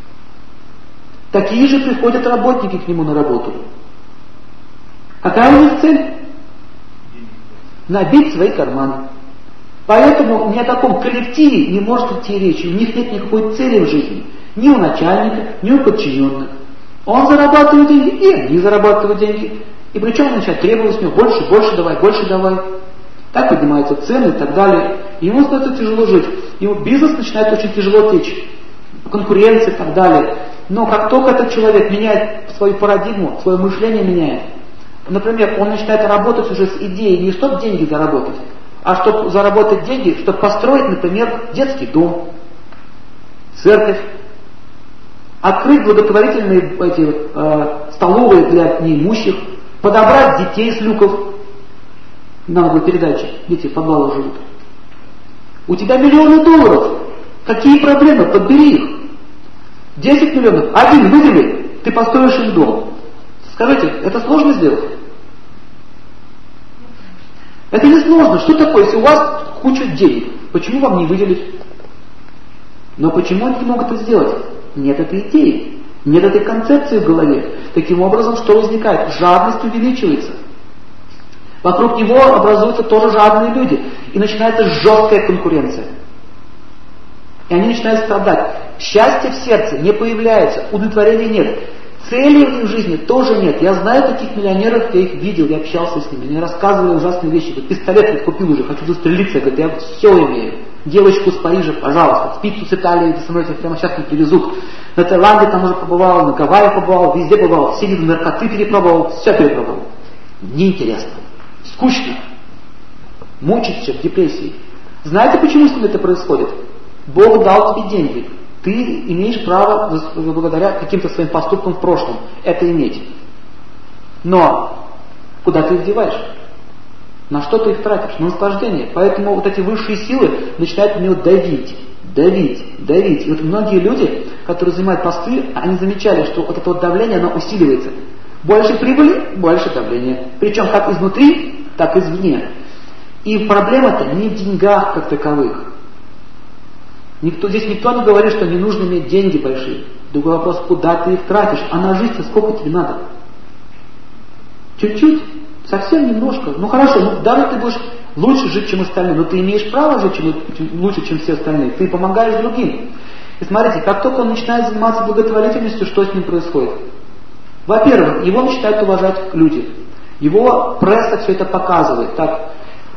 Такие же приходят работники к нему на работу. Какая у них цель? Набить свои карманы. Поэтому ни о каком коллективе не может идти речи. У них нет никакой цели в жизни. Ни у начальника, ни у подчиненных. Он зарабатывает деньги, и они зарабатывают деньги. И причем он начинает требовать с него больше давай, больше давай. Так поднимаются цены и так далее. Ему становится тяжело жить. Ему бизнес начинает очень тяжело течь. Конкуренция и так далее. Но как только этот человек меняет свою парадигму, свое мышление меняет. Например, он начинает работать уже с идеей не чтобы деньги заработать, а чтобы заработать деньги, чтобы построить, например, детский дом, церковь, открыть благотворительные столовые для неимущих, подобрать детей с люков. Надо было передачи, дети в подвалах живут. У тебя миллионы долларов. Какие проблемы? Подбери их. 10 миллионов. Один выдели, ты построишь им дом. Скажите, это сложно сделать? Это не сложно. Что такое, если у вас куча денег? Почему вам не выделить? Но почему они не могут это сделать? Нет этой идеи. Нет этой концепции в голове. Таким образом, что возникает? Жадность увеличивается. Вокруг него образуются тоже жадные люди. И начинается жесткая конкуренция. И они начинают страдать. Счастья в сердце не появляется, удовлетворения нет. Цели в их жизни тоже нет. Я знаю таких миллионеров, я их видел, я общался с ними. Они рассказывали ужасные вещи. Говорят, пистолет я купил уже, хочу застрелиться. Говорят, я все имею. Девочку с Парижа, пожалуйста. Пиццу с Италии до самолета прямо сейчас не привезут. На Таиланде там уже побывал, на Гавайях побывал, везде побывал. Все виды наркоты перепробовал, все перепробовал. Неинтересно. Скучно. Мучится в депрессии. Знаете, почему с ним это происходит? Бог дал тебе деньги. Ты имеешь право, благодаря каким-то своим поступкам в прошлом, это иметь. Но куда ты их деваешь? На что ты их тратишь? На наслаждение. Поэтому вот эти высшие силы начинают на него давить. И вот многие люди, которые занимают посты, они замечали, что вот это вот давление, оно усиливается. Больше прибыли, больше давления. Причем как изнутри, так и извне. И проблема-то не в деньгах как таковых. Здесь никто не говорит, что не нужно иметь деньги большие. Другой вопрос, куда ты их тратишь, а на жизнь сколько тебе надо? Чуть-чуть, совсем немножко. Ну хорошо, даже ты будешь лучше жить, чем остальные, но ты имеешь право жить лучше, чем все остальные. Ты помогаешь другим. И смотрите, как только он начинает заниматься благотворительностью, что с ним происходит? Во-первых, его начинают уважать люди. Его пресса все это показывает. Так,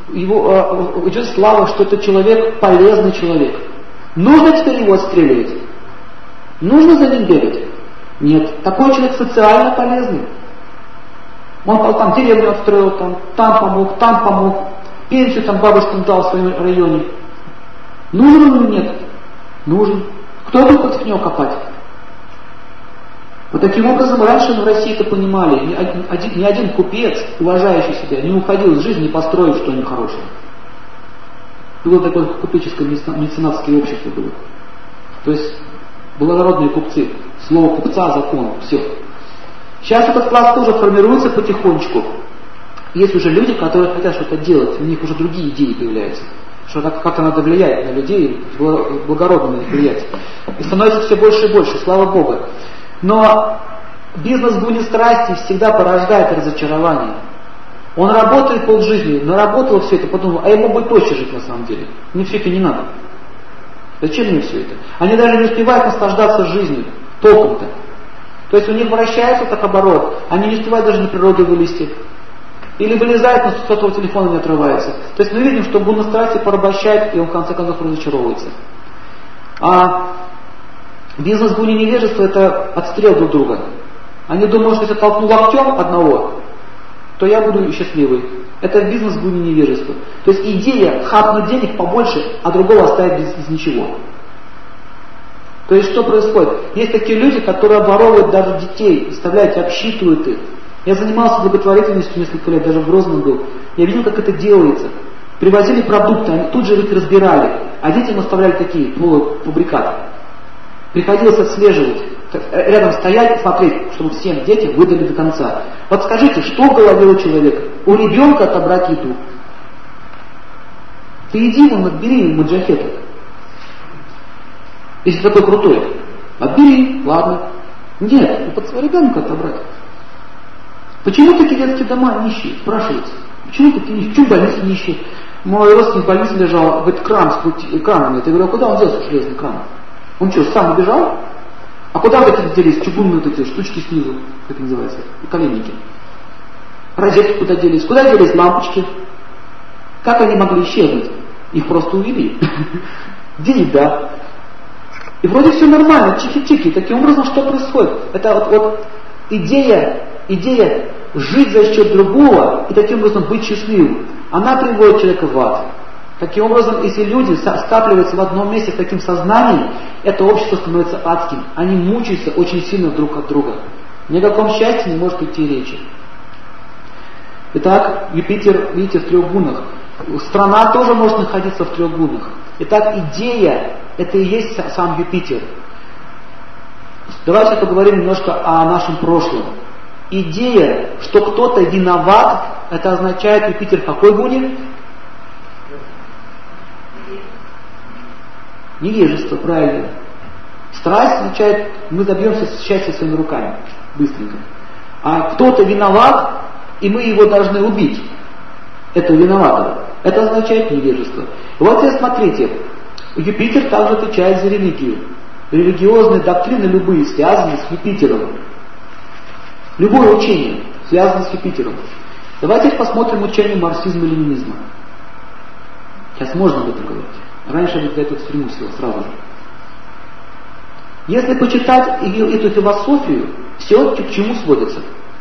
идет слава, что это человек, полезный человек. Нужно теперь его отстреливать? Нужно за ним бегать? Нет. Такой человек социально полезный. Он там деревню отстроил, там помог, пенсию там бабушкам дал в своем районе. Нужен он или нет? Нужен. Кто будет против него копать? Вот таким образом раньше в России это понимали. Ни один купец, уважающий себя, не уходил из жизни, не построив что-нибудь хорошее. Было такое купеческое меценатское общество было. То есть благородные купцы. Слово купца закон. Все. Сейчас этот класс тоже формируется потихонечку. Есть уже люди, которые хотят что-то делать. У них уже другие идеи появляются. Что как-то надо влиять на людей, благородно на них влиять. И становится все больше и больше, слава Богу. Но бизнес гуни страсти всегда порождает разочарование. Он работает полжизни, наработал все это, подумал, а ему будет проще жить на самом деле. Мне все это не надо. Зачем мне все это? Они даже не успевают наслаждаться жизнью, толком-то. То есть у них вращается так оборот, они не успевают даже на природу вылезти. Или вылезает, но с сотового телефона не отрывается. То есть мы видим, что гуна страсти порабощает, и он в конце концов разочаровывается. А бизнес гуни невежества — это отстрел друг друга. Они думают, что если толкну локтем одного, то я буду счастливый. Это бизнес в гуне невежества. То есть идея хапнуть денег побольше, а другого оставить без ничего. То есть что происходит? Есть такие люди, которые обворовывают даже детей, представляете, обсчитывают их. Я занимался благотворительностью несколько лет, даже в Грозном был. Я видел, как это делается. Привозили продукты, они тут же их разбирали, а детям оставляли такие полуфабрикаты. Приходилось отслеживать, рядом стоять, смотреть, чтобы всем детям выдали до конца. Вот скажите, что в голове у человека? У ребенка отобрать еду. Ты иди вон, отбери ему маджахета. Если такой крутой, отбери, ладно. Нет, под своего ребенка отобрать. Почему такие детские дома нищие? Спрашивается. Почему такие нищие? Почему больницы нищие? Мой родственник в больнице лежал, говорит, кран с краном. Я говорю, а куда он делся, железный кран? Он что, сам убежал? А куда вот эти делись, чугунные вот эти штучки снизу, как это называется, коленники? Розетки куда делись? Куда делись лампочки? Как они могли исчезнуть? Их просто увели. Где еда? И вроде все нормально, чики-чики. Таким образом, что происходит? Это вот идея жить за счет другого и таким образом быть счастливым, она приводит человека в ад. Таким образом, если люди скапливаются в одном месте с таким сознанием, это общество становится адским. Они мучаются очень сильно друг от друга. Ни о каком счастье не может идти речи. Итак, Юпитер, видите, в 3 гунах. Страна тоже может находиться в 3 гунах. Итак, идея, это и есть сам Юпитер. Давайте поговорим немножко о нашем прошлом. Идея, что кто-то виноват, это означает Юпитер в какой гуне? Невежество, правильно. Страсть означает, мы добьемся счастья своими руками, быстренько. А кто-то виноват, и мы его должны убить. Это виноватого. Это означает невежество. И вот теперь смотрите, Юпитер также отвечает за религию. Религиозные доктрины любые связаны с Юпитером. Любое учение связано с Юпитером. Давайте посмотрим учение марксизма-ленинизма. Сейчас можно об этом говорить. Раньше я бы для этого в тюрьму сел сразу же. Если почитать эту философию, все к чему сводится.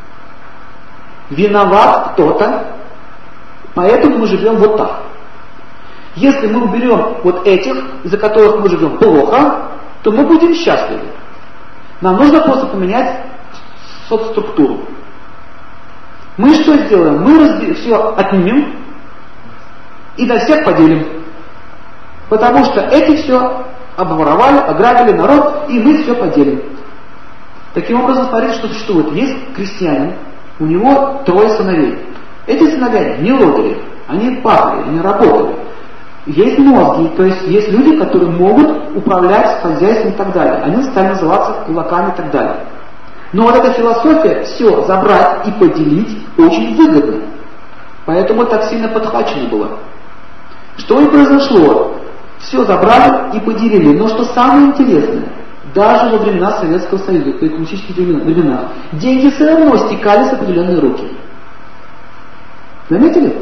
Виноват кто-то, поэтому мы живем вот так. Если мы уберем вот этих, из-за которых мы живем плохо, то мы будем счастливы. Нам нужно просто поменять соцструктуру. Мы что сделаем? Мы все отнимем и на всех поделим. Потому что эти все обворовали, ограбили народ, и мы все поделим. Таким образом, смотрите, что существует. Есть крестьянин, у него 3 сыновей. Эти сыновья не лодыри, они пахали, они работали. Есть мозги, то есть есть люди, которые могут управлять хозяйством и так далее. Они стали называться кулаками и так далее. Но вот эта философия, все забрать и поделить очень выгодно. Поэтому так сильно подхвачено было. Что и произошло? Все забрали и поделили. Но что самое интересное, даже во времена Советского Союза, при коммунистических временах, деньги все равно стекали с определенные руки. Заметили?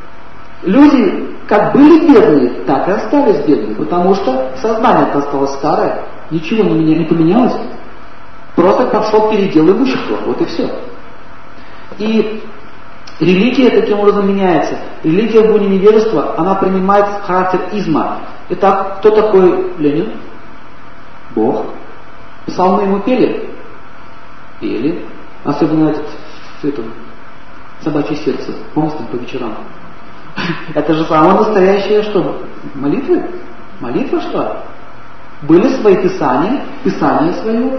Люди как были бедные, так и остались бедными, потому что сознание-то осталось старое, ничего не поменялось. Просто пошел передел имущества, вот и все. И религия таким образом меняется. Религия в гуне невежества, она принимает характер изма. Итак, кто такой Ленин? Бог. Псалмы ему пели? Пели. Особенно это собачье сердце. Помните, по вечерам? Это же самое настоящее что? Молитвы? Молитва что? Были свои писания свое.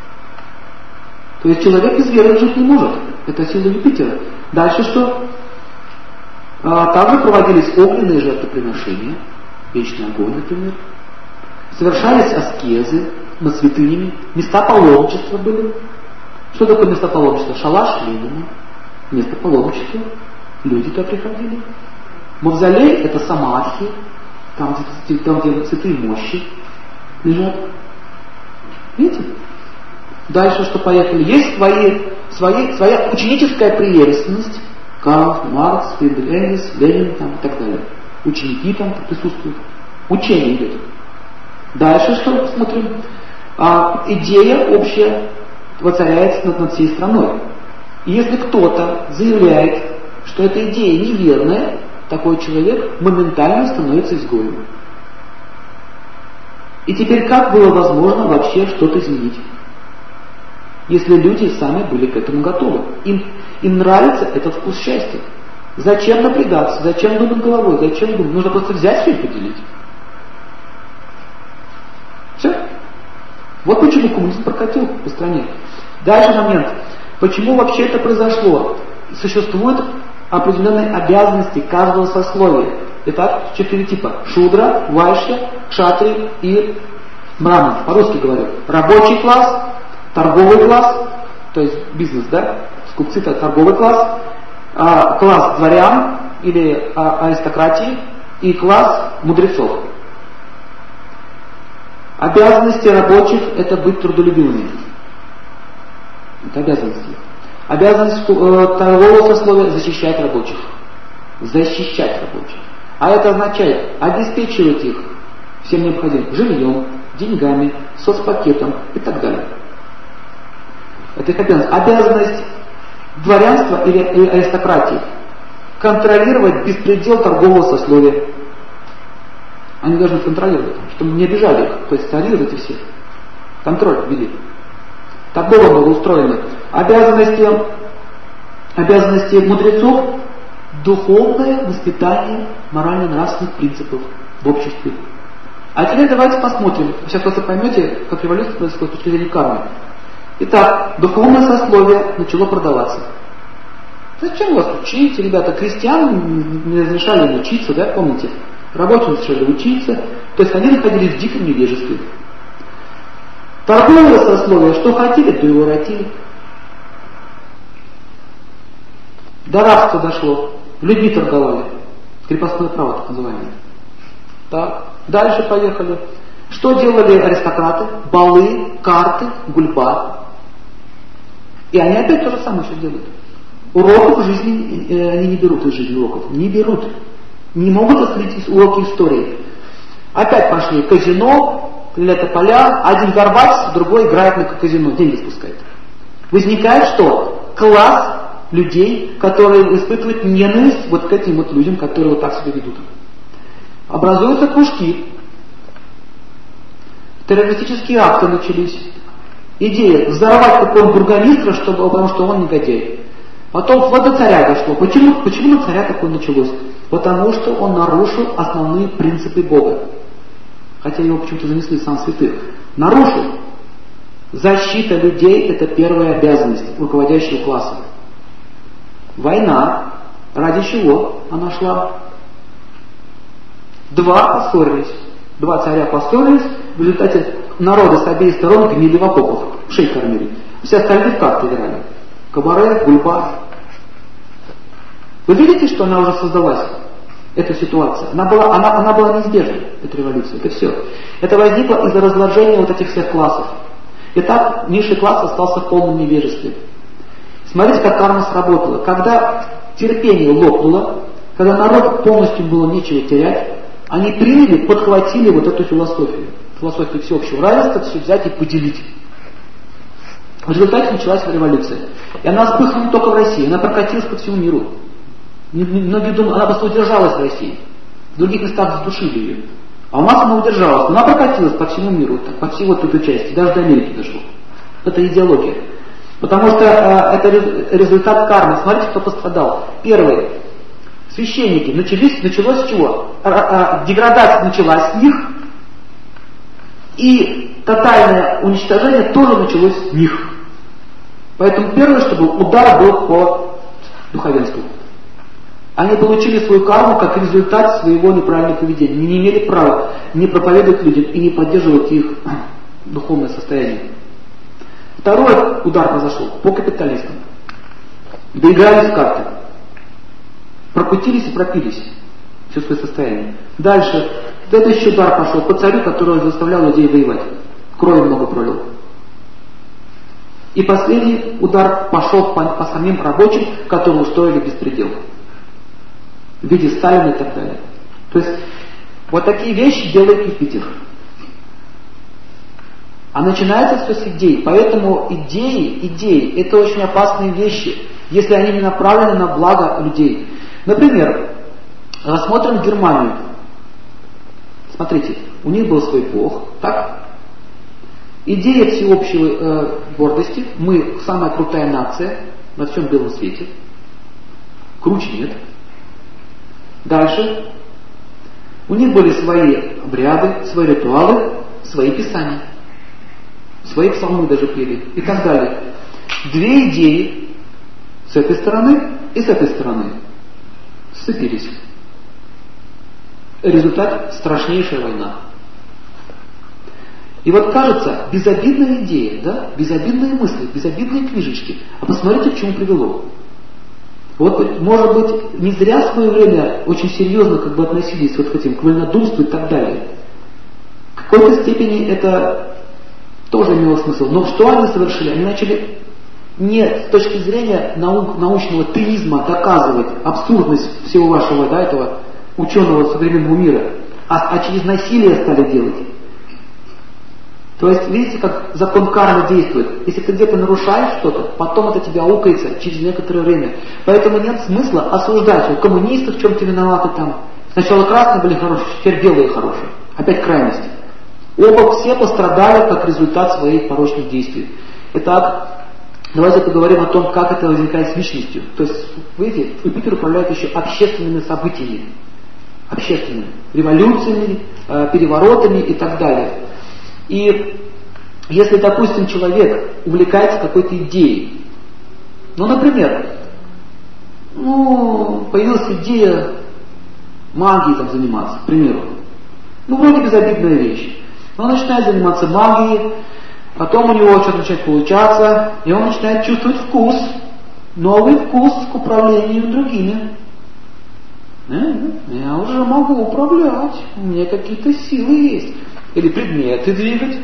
То есть человек без веры жить не может. Это сила Юпитера. Дальше что? Также проводились огненные жертвоприношения, вечный огонь, например. Совершались аскезы над святынями, места паломничества были. Что такое место паломничества? Шалаш Ленина, место паломничества. Люди туда приходили. Мавзолей — это самадхи, там где святые мощи лежат. Видите? Дальше что поехали? Есть своя ученическая преемственность. Карл Маркс, Фридрих Энгельс, Ленин там, и так далее. Ученики там присутствуют. Учение идет. Дальше что смотрим? Идея общая воцаряется над всей страной. И если кто-то заявляет, что эта идея неверная, такой человек моментально становится изгоем. И теперь как было возможно вообще что-то изменить? Если люди сами были к этому готовы. Им нравится этот вкус счастья. Зачем напрягаться? Зачем думать головой? Зачем думать? Нужно просто взять все и поделить. Все. Вот почему коммунизм прокатил по стране. Дальше момент. Почему вообще это произошло? Существуют определенные обязанности каждого сословия. Итак, 4 типа. Шудра, вайшья, кшатри и браман. По-русски говорю. Рабочий класс, торговый класс, то есть бизнес, да? Скупцы — это торговый класс, класс дворян или аристократии и класс мудрецов. Обязанности рабочих — это быть трудолюбивыми. Это обязанности. Обязанность торгового сословия — защищать рабочих. Защищать рабочих. А это означает обеспечивать их всем необходимым жильем, деньгами, соцпакетом и так далее. Это их обязанность. Обязанность дворянства или аристократии — контролировать беспредел торгового сословия. Они должны контролировать, чтобы не обижали их, то есть царировать и всех. Контроль вели. Так было устроено. Обязанности мудрецов — духовное воспитание морально-нравственных принципов в обществе. А теперь давайте посмотрим. Вы сейчас просто поймете, как революция происходит с точки зрения кармы. Итак, духовное сословие начало продаваться. Зачем вас учить, ребята? Крестьянам не разрешали им учиться, да, помните? Рабочим разрешали учиться. То есть они находились в диком невежестве. Торговое сословие, что хотели, то и воротили. До рабства дошло. Людьми торговали. Крепостное право, так называемое. Так. Дальше поехали. Что делали аристократы? Балы, карты, гульба. И они опять то же самое все делают. Уроков жизни они не берут из жизни уроков. Не берут. Не могут осветить уроки истории. Опять пошли казино, лето-поля. Один горбатится, другой играет на казино, деньги спускает. Возникает что? Класс людей, которые испытывают ненависть вот к этим вот людям, которые вот так себя ведут. Образуются кружки. Террористические акты начались. Идея взорвать какого-нибудь бургомистра, потому что он негодяй. Потом вот до царя дошло. Почему на царя такое началось? Потому что он нарушил основные принципы Бога. Хотя его почему-то занесли в сан святых. Нарушил. Защита людей — это первая обязанность руководящего класса. Война. Ради чего она шла? Два царя поссорились, в результате народы с обеих сторон гнили в окопах, шеи кормили. Все остальные в карты играли. Кабаре, гульба. Вы видите, что она уже создалась, эта ситуация? Она была неизбежна, эта революция, это все. Это возникло из-за разложения вот этих всех классов. Итак, низший класс остался в полном невежестве. Смотрите, как карма сработала. Когда терпение лопнуло, когда народ полностью было нечего терять, они приняли, подхватили вот эту философию всеобщего равенства, все взять и поделить. В результате началась революция. И она вспыхнула не только в России, она прокатилась по всему миру. Многие думают, она просто удержалась в России. В других местах задушили ее. А у нас она удержалась. Она прокатилась по всему миру, по всей вот этой части, даже до Америки дошло. Это идеология. Потому что это результат кармы. Смотрите, кто пострадал. Первый. Священники. Началось с чего? Деградация началась с них. И тотальное уничтожение тоже началось с них. Поэтому первое, что был, удар был по духовенству. Они получили свою карму как результат своего неправильного поведения. Они не имели права не проповедовать людям и не поддерживать их духовное состояние. Второй удар произошел по капиталистам. Доигрались в карты. Прокутились и пропились все свое состояние. Дальше. Следующий удар пошел по царю, который заставлял людей воевать. Крови много пролил. И последний удар пошел по самим рабочим, которые устроили беспредел. В виде Сталина и так далее. То есть вот такие вещи делает Юпитер. А начинается все с идей. Поэтому идеи — это очень опасные вещи. если они не направлены на благо людей. Например, рассмотрим Германию. Смотрите, у них был свой бог, так? Идея всеобщей гордости, мы самая крутая нация на всем белом свете. Круче нет. Дальше. У них были свои обряды, свои ритуалы, свои писания. Свои псалмы даже пели и так далее. Две идеи с этой стороны и с этой стороны сцепились. Результат — страшнейшая война. И вот кажется, безобидная идея, да? Безобидные мысли, безобидные книжечки. А посмотрите, к чему привело. Вот, может быть, не зря в свое время очень серьезно относились вот к этим, к вольнодумству и так далее. В какой-то степени это тоже имело смысл. Но что они совершили? Они начали не с точки зрения научного теизма доказывать абсурдность всего вашего, да, этого ученого современного мира, а через насилие стали делать. То есть, видите, как закон кармы действует. Если ты где-то нарушаешь что-то, потом это тебя аукается через некоторое время. Поэтому нет смысла осуждать. У коммунистов в чем-то виноваты там. Сначала красные были хорошие, теперь белые хорошие. Опять крайность. Оба все пострадали как результат своих порочных действий. Итак, давайте поговорим о том, как это возникает с личностью. То есть, видите, Юпитер управляет еще общественными событиями. Общественными. Революциями, переворотами и так далее. И если, допустим, человек увлекается какой-то идеей, например, появилась идея магией там заниматься, к примеру. Вроде безобидная вещь. Он начинает заниматься магией, потом у него что-то начинает получаться, и он начинает чувствовать вкус, новый вкус к управлению другими. Я уже могу управлять, у меня какие-то силы есть. Или предметы двигать.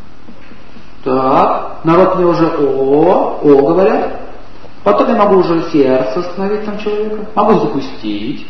Так, народ мне уже говорят. Потом я могу уже сердце остановить там человека. Могу запустить.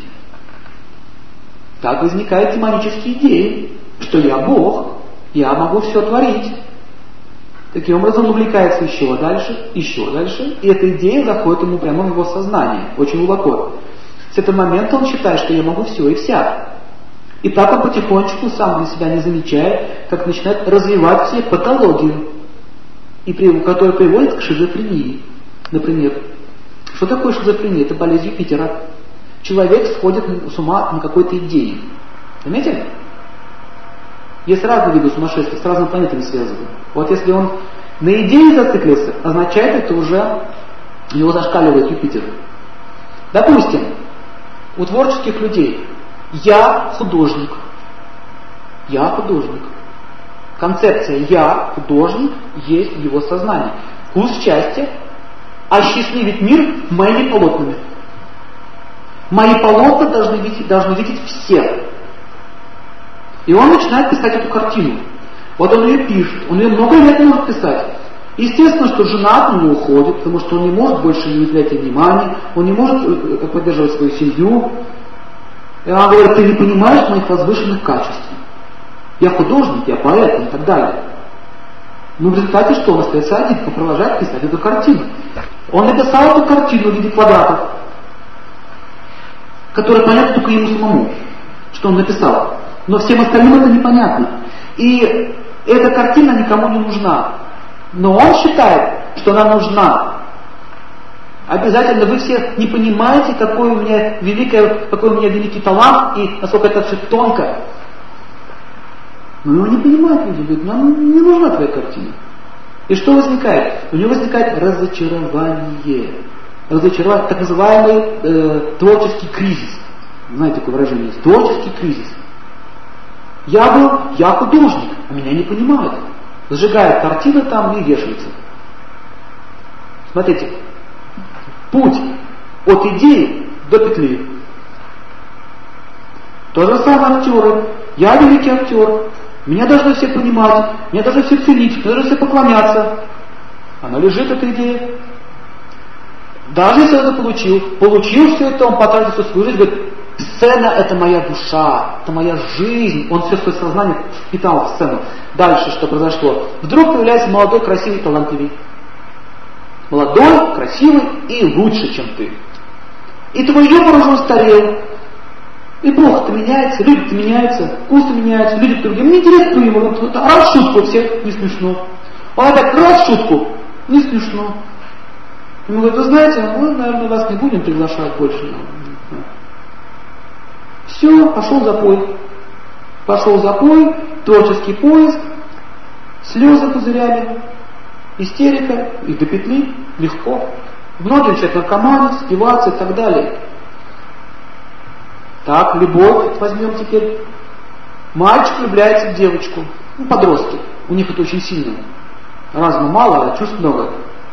Так возникают демонические идеи, что я Бог, я могу все творить. Таким образом он увлекается еще дальше, и эта идея заходит ему прямо в его сознание, очень глубоко. С этого момента он считает, что я могу все и вся. И так он потихонечку, сам для себя не замечая, как начинает развивать себе патологию, которая приводит к шизофрении. Например, что такое шизофрения? Это болезнь Юпитера. Человек сходит с ума на какой-то идее. Заметили? Есть разные виды сумасшествия, с разными планетами связаны. Вот если он на идее зациклился, означает, это уже у него зашкаливает Юпитер. Допустим, у творческих людей я художник. Концепция «я художник» есть в его сознании. Вкус счастья осчастливить мир моими полотнами. Мои полотна должны видеть все. И он начинает писать эту картину. Вот он ее пишет, он ее много лет может писать. Естественно, что жена от него уходит, потому что он не может больше не уделять ей внимания, он не может поддерживать свою семью. И она говорит: ты не понимаешь моих возвышенных качеств. Я художник, я поэт и так далее. Но в результате что? Он остается один, он продолжает писать эту картину. Он написал эту картину в виде квадратов, которые понятны только ему самому, что он написал. Но всем остальным это непонятно. И эта картина никому не нужна. Но он считает, что она нужна. Обязательно вы все не понимаете, какой у меня великий талант и насколько это все тонко. Но его не понимают люди, говорят: нам не нужна твоя картина. И что возникает? У него возникает разочарование. Так называемый творческий кризис. Знаете такое выражение есть? Творческий кризис. Я художник, а меня не понимают. Сжигают картины там и вешаются. Смотрите, путь от идеи до петли. То же самое актеры. Я великий актер. Меня должны все понимать, меня должны все ценить, мне должны все поклоняться. Она лежит, эта идея. Даже если он это получил все это, он потратил всю свою жизнь, говорит: сцена — это моя душа, это моя жизнь. Он все свое сознание впитал в сцену. Дальше что произошло? Вдруг появляется молодой, красивый, талантливый. Молодой, красивый и лучше, чем ты. И твой юмор уже устарел. Эпоха-то меняется, люди-то меняются, вкусы меняются, люди другим. Не интересно твой юмор. Раз шутку все, не смешно. Он опять раз шутку, не смешно. Ему говорят, вы знаете, мы, наверное, вас не будем приглашать больше. Все, пошел запой. Пошел запой, творческий поиск, слезы пузырями, истерика, и до петли, легко. Многие начинают наркоманить, спиваться и так далее. Так, любовь возьмем теперь. Мальчик влюбляется в девочку. Подростки. У них это очень сильно. Разума мало, а чувств много.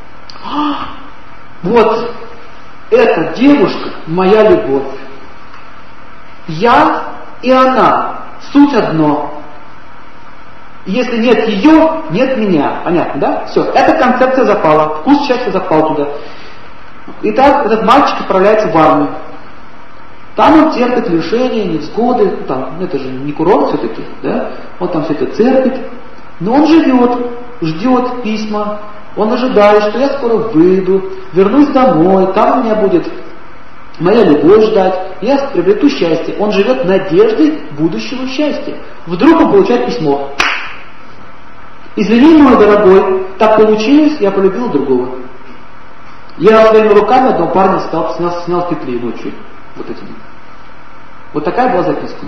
Вот эта девушка моя любовь. Я и она. Суть одно. Если нет ее, нет меня. Понятно, да? Все. Эта концепция запала. Вкус счастья запал туда. Итак, этот мальчик отправляется в армию. Там он терпит лишения, невзгоды. Там, это же не курорт все-таки, да? Он там все это терпит. Но он живет, ждет письма. Он ожидает, что я скоро выйду, вернусь домой, там меня будет моя любовь ждать, я приобрету счастье. Он живет надеждой будущего счастья. Вдруг он получает письмо. Извини, мой дорогой, так получилось, я полюбил другого. Я своими руками одного парня снял петли ночью. Вот этим. Вот такая была записка.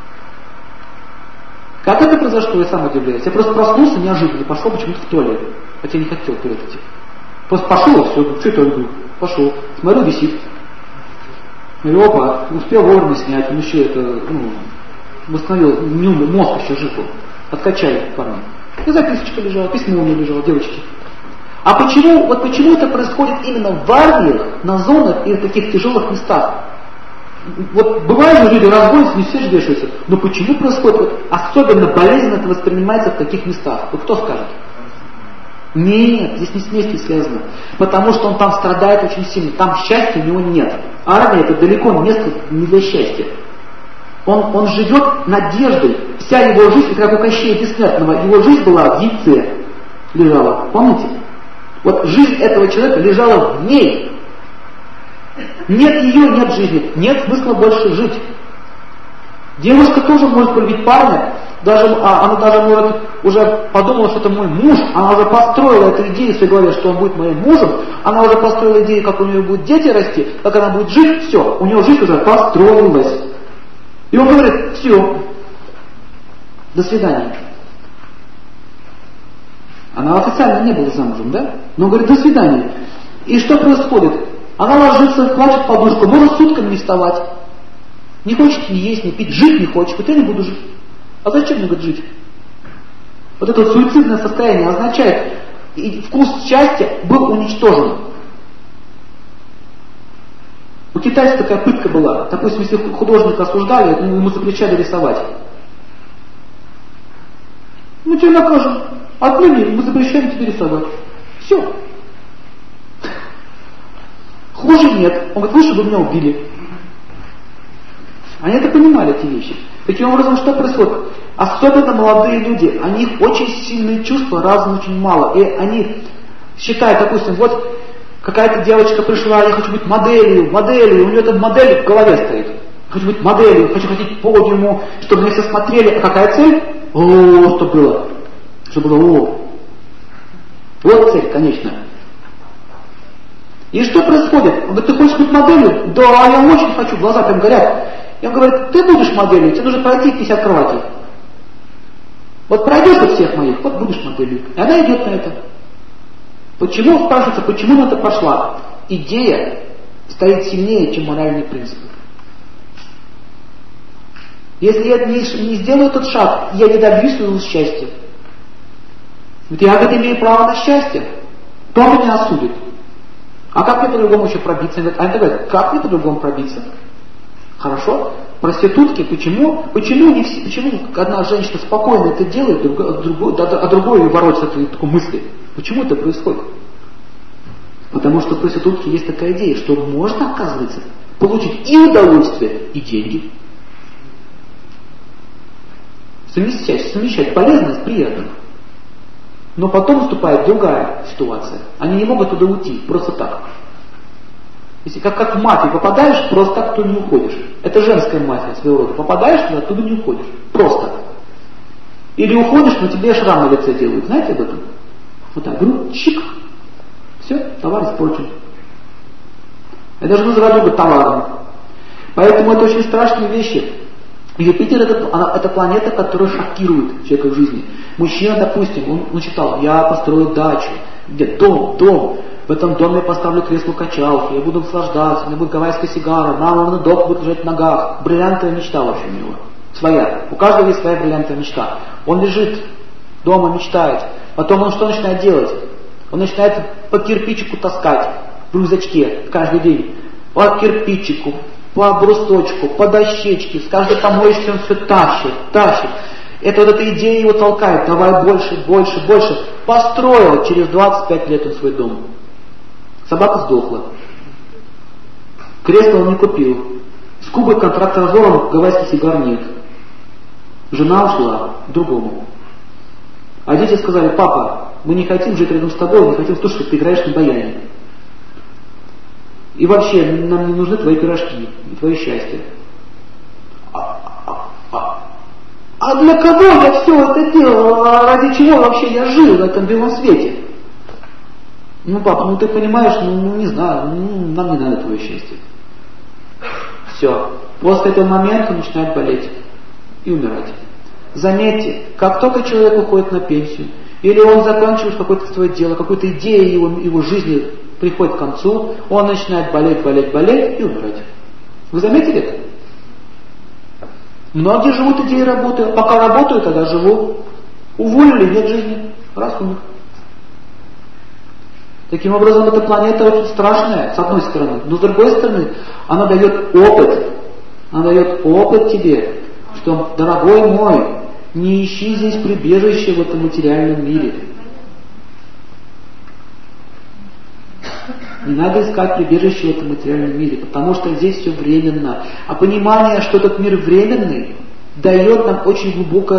Как это произошло, я сам удивляюсь. Я просто проснулся неожиданно, пошел почему-то в туалет. Хотя не хотел в туалет идти. Просто пошел, и все, что это он был? Пошел. Смотрю, висит. Говорю, опа, успел вовремя снять, он еще это, восстановил, мозг еще жив был. Откачали парня. И записочка лежала, письмо у него лежало, девочки. А почему это происходит именно в армиях, на зонах и в таких тяжелых местах? Вот бывает же люди разводятся, не все же вешаются, но почему происходит, особенно болезненно это воспринимается в таких местах? Вот кто скажет? Нет, здесь не с местью связано. Потому что он там страдает очень сильно. Там счастья у него нет. Армия это далеко место не для счастья. Он живет надеждой. Вся его жизнь, это как у Кощея Бессмертного, его жизнь была в яйце. Лежала. Помните? Вот жизнь этого человека лежала в ней. Нет ее, нет жизни. Нет смысла больше жить. Девушка тоже может полюбить парня. Она даже может уже подумала, что это мой муж. Она уже построила эту идею в своей голове, что он будет моим мужем. Она уже построила идею, как у нее будут дети расти, как она будет жить. Все, у нее жизнь уже построилась. И он говорит, все, до свидания. Она официально не была замужем, да? Но он говорит, до свидания. И что происходит? Она ложится, плачет в подушку, может сутками не вставать. Не хочет ни есть, ни пить, жить не хочет. Вот я не буду жить. А зачем мне, говорит, жить? Вот это вот суицидное состояние означает, и вкус счастья был уничтожен. У китайцев такая пытка была. Допустим, если художника осуждали, ему запрещали рисовать. Ну тебя накажем. Отныне мы запрещаем тебе рисовать. Все. Хуже нет. Он говорит, лучше бы меня убили. Они это понимали, эти вещи. Таким образом, что происходит? Особенно молодые люди, у них очень сильные чувства, разума очень мало. И они считают, допустим, вот какая-то девочка пришла, я хочу быть моделью, у нее там модель в голове стоит. Хочу быть моделью, хочу ходить по подиуму, чтобы меня все смотрели. А какая цель? Что было? Что было? Вот цель, конечно. И что происходит? Он говорит, ты хочешь быть моделью? Да, я очень хочу, глаза прям горят. И он говорит, ты будешь моделью, тебе нужно пройти 50 кроватей. Вот пройдешь до всех моих, вот будешь моделью. И она идет на это. Почему, спрашивается, почему на это пошла? Идея стоит сильнее, чем моральный принцип. Если я не сделаю этот шаг, я не добьюсь своего счастья. Ведь я, говорит, имею право на счастье. Кто меня осудит? А как мне по-другому еще пробиться? Они говорят, как мне по-другому пробиться? Хорошо? Проститутки, почему одна женщина спокойно это делает, а другой воротится от такой мысли? Почему это происходит? Потому что в проститутке есть такая идея, что можно, оказывается, получить и удовольствие, и деньги. Совмещать полезное с приятным. Но потом наступает другая ситуация. Они не могут туда уйти, просто так. Если как в мафию попадаешь, просто так оттуда не уходишь. Это женская мафия своего рода. Попадаешь туда, оттуда не уходишь. Просто. Или уходишь, но тебе шрам на лице делают. Знаете об этом? Вот так, берут, чик. Все, товар испорчен. Это же называют друга товаром. Поэтому это очень страшные вещи. Юпитер это планета, которая шокирует человека в жизни. Мужчина, допустим, он читал, я построю дачу, где дом. В этом доме я поставлю кресло-качалку, я буду наслаждаться, у меня будет гавайская сигара, мраморный дом будет лежать в ногах. Бриллиантовая мечта вообще у него. Своя. У каждого есть своя бриллиантовая мечта. Он лежит дома, мечтает. Потом он что начинает делать? Он начинает по кирпичику таскать в рюкзачке каждый день. По кирпичику, по брусочку, по дощечке. С каждой помоечки он все тащит. Это вот эта идея его толкает. Давай больше. Построил через 25 лет он свой дом. Собака сдохла. Кресло он не купил. С Кубой контракт разорван, гавайских сигар нет. Жена ушла к другому. А дети сказали, папа, мы не хотим жить рядом с тобой, мы хотим слушать, как ты играешь на баяне. И вообще, нам не нужны твои пирожки и твое счастье. А для кого я все это делал? Ради чего вообще я жил в этом белом свете? Ну, папа, ты понимаешь, не знаю, нам не надо твое счастье. Все. После этого момента начинает болеть и умирать. Заметьте, как только человек уходит на пенсию, или он заканчивает какое-то свое дело, какую-то идею его жизни приходит к концу, он начинает болеть и умирать. Вы заметили это? Многие живут идеей работы, а пока работаю, тогда живу. Уволили, нет жизни, раз умер. Таким образом, эта планета очень страшная, с одной стороны, но с другой стороны, она дает опыт. Она дает опыт тебе, что, дорогой мой, не ищи здесь прибежище в этом материальном мире. Не надо искать прибежище в этом материальном мире, потому что здесь все временно. А понимание, что этот мир временный, дает нам очень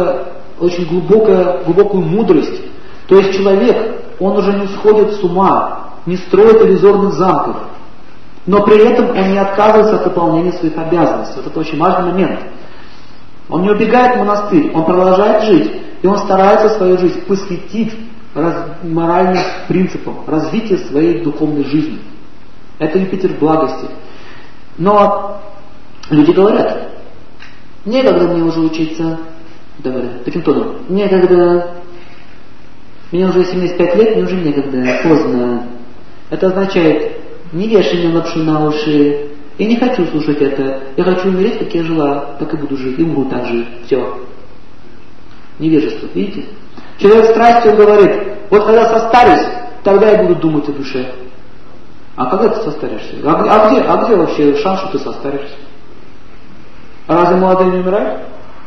глубокую мудрость. То есть человек, он уже не сходит с ума, не строит иллюзорных замков, но при этом он не отказывается от выполнения своих обязанностей. Вот это очень важный момент. Он не убегает в монастырь, он продолжает жить, и он старается свою жизнь посвятить моральным принципам, развитию своей духовной жизни. Это Юпитер благости. Но люди говорят, некогда мне уже учиться, говорят, таким тоном, некогда, мне уже 75 лет, мне уже некогда, поздно. Это означает, не вешай мне лапшу на уши, я не хочу слушать это, я хочу умереть, как я жила, так и буду жить, и умру так же, все. Невежество, видите? Человек страстью говорит, вот когда состарюсь, тогда я буду думать о душе. А когда ты состаришься? А где вообще шанс, что ты состаришься? Разве молодые не умирают?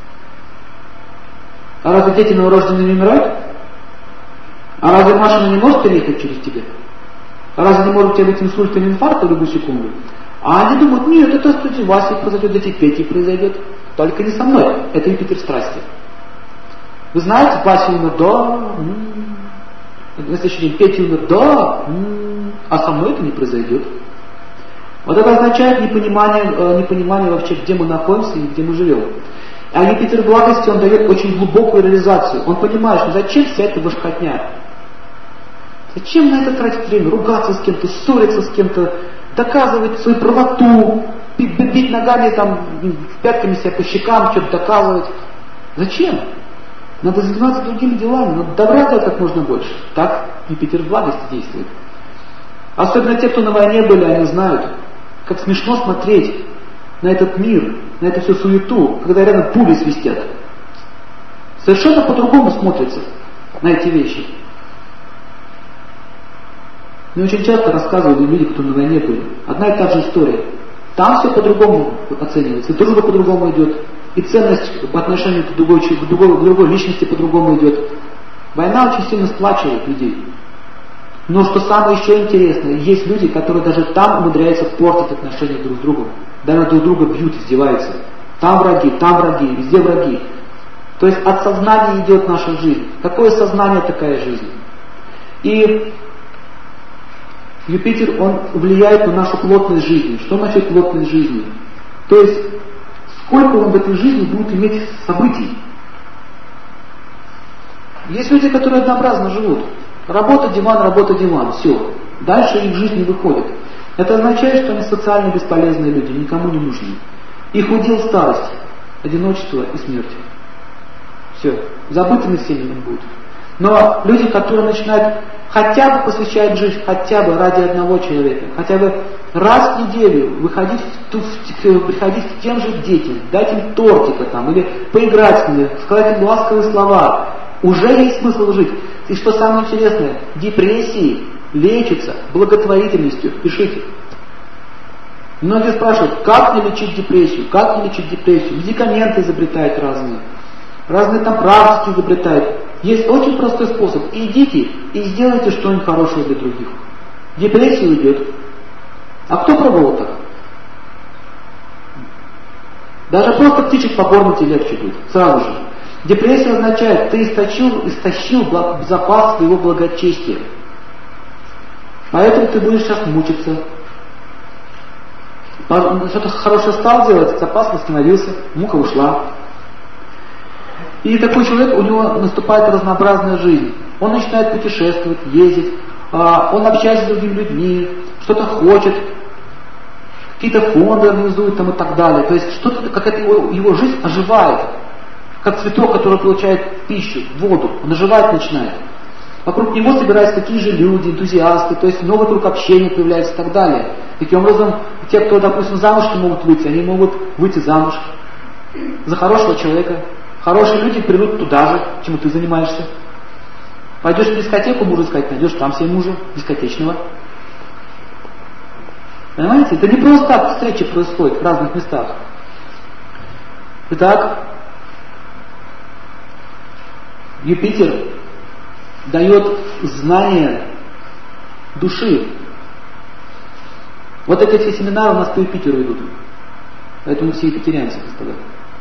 А разве дети новорожденные не умирают? А разве машина не может переехать через тебя? А разве не может у тебя быть инсульт или инфаркт в любую секунду? А они думают, нет, это с тетей Васей произойдет, да тетей Петей произойдет. Только не со мной. Это Юпитер страсти. Вы знаете, Вася умер, да, на следующий день Петя умер, да, а со мной это не произойдет. Вот это означает непонимание вообще, где мы находимся и где мы живем. А Юпитер благости, он дает очень глубокую реализацию. Он понимает, что зачем вся эта башкотня? Зачем на это тратить время? Ругаться с кем-то, ссориться с кем-то, доказывать свою правоту, бить ногами, пятками себя по щекам, что-то доказывать. Зачем? Надо заниматься другими делами, надо добра делать как можно больше. Так Юпитер благости действует. Особенно те, кто на войне были, они знают, как смешно смотреть на этот мир, на эту всю суету, когда рядом пули свистят. Совершенно по-другому смотрится на эти вещи. Мне очень часто рассказывали люди, кто на войне были. Одна и та же история. Там все по-другому оценивается, и дружба по-другому идет, и ценность по отношению к другой личности по-другому идет. Война очень сильно сплачивает людей. Но что самое еще интересное, есть люди, которые даже там умудряются портить отношения друг с другом. Даже друг друга бьют, издеваются. Там враги, везде враги. То есть от сознания идет наша жизнь. Какое сознание, такая жизнь. И Юпитер, он влияет на нашу плотность жизни. Что значит плотность жизни? То есть, сколько он в этой жизни будет иметь событий. Есть люди, которые однообразно живут. Работа, диван, все. Дальше их жизнь не выходит. Это означает, что они социально бесполезные люди, никому не нужны. Их удел старость, одиночество и смерть. Все. Забытыми всеми они будут. Но люди, которые начинают хотя бы посвящать жизнь, хотя бы ради одного человека, хотя бы раз в неделю приходить к тем же детям, дать им тортика там, или поиграть с ними, сказать им ласковые слова, уже есть смысл жить. И что самое интересное, депрессии лечатся благотворительностью. Пишите. Многие спрашивают, как не лечить депрессию, как не лечить депрессию. Медикаменты изобретают разные там практики изобретают. Есть очень простой способ. Идите и сделайте что-нибудь хорошее для других. Депрессия уйдет. А кто пробовал так? Даже просто птичек покормите легче будет. Сразу же. Депрессия означает, ты истощил запас своего благочестия. Поэтому ты будешь сейчас мучиться. Что-то хорошее стал делать, запас восстановился, мука ушла. И такой человек, у него наступает разнообразная жизнь. Он начинает путешествовать, ездить, он общается с другими людьми, что-то хочет, какие-то фонды организует там и так далее. То есть что-то, какая-то его жизнь оживает. Как цветок, который получает пищу, воду, он оживать начинает. Вокруг него собираются такие же люди, энтузиасты, то есть новый круг общения появляется и так далее. Таким образом, те, кто, допустим, замуж не могут выйти, они могут выйти замуж за хорошего человека. Хорошие люди придут туда же, чему ты занимаешься. Пойдешь в дискотеку, мужа искать, найдешь там себе мужа, дискотечного. Понимаете? Это не просто так встречи происходят в разных местах. Итак, Юпитер дает знание души. Вот эти все семинары у нас по Юпитеру идут. Поэтому все юпитерианцы, господа.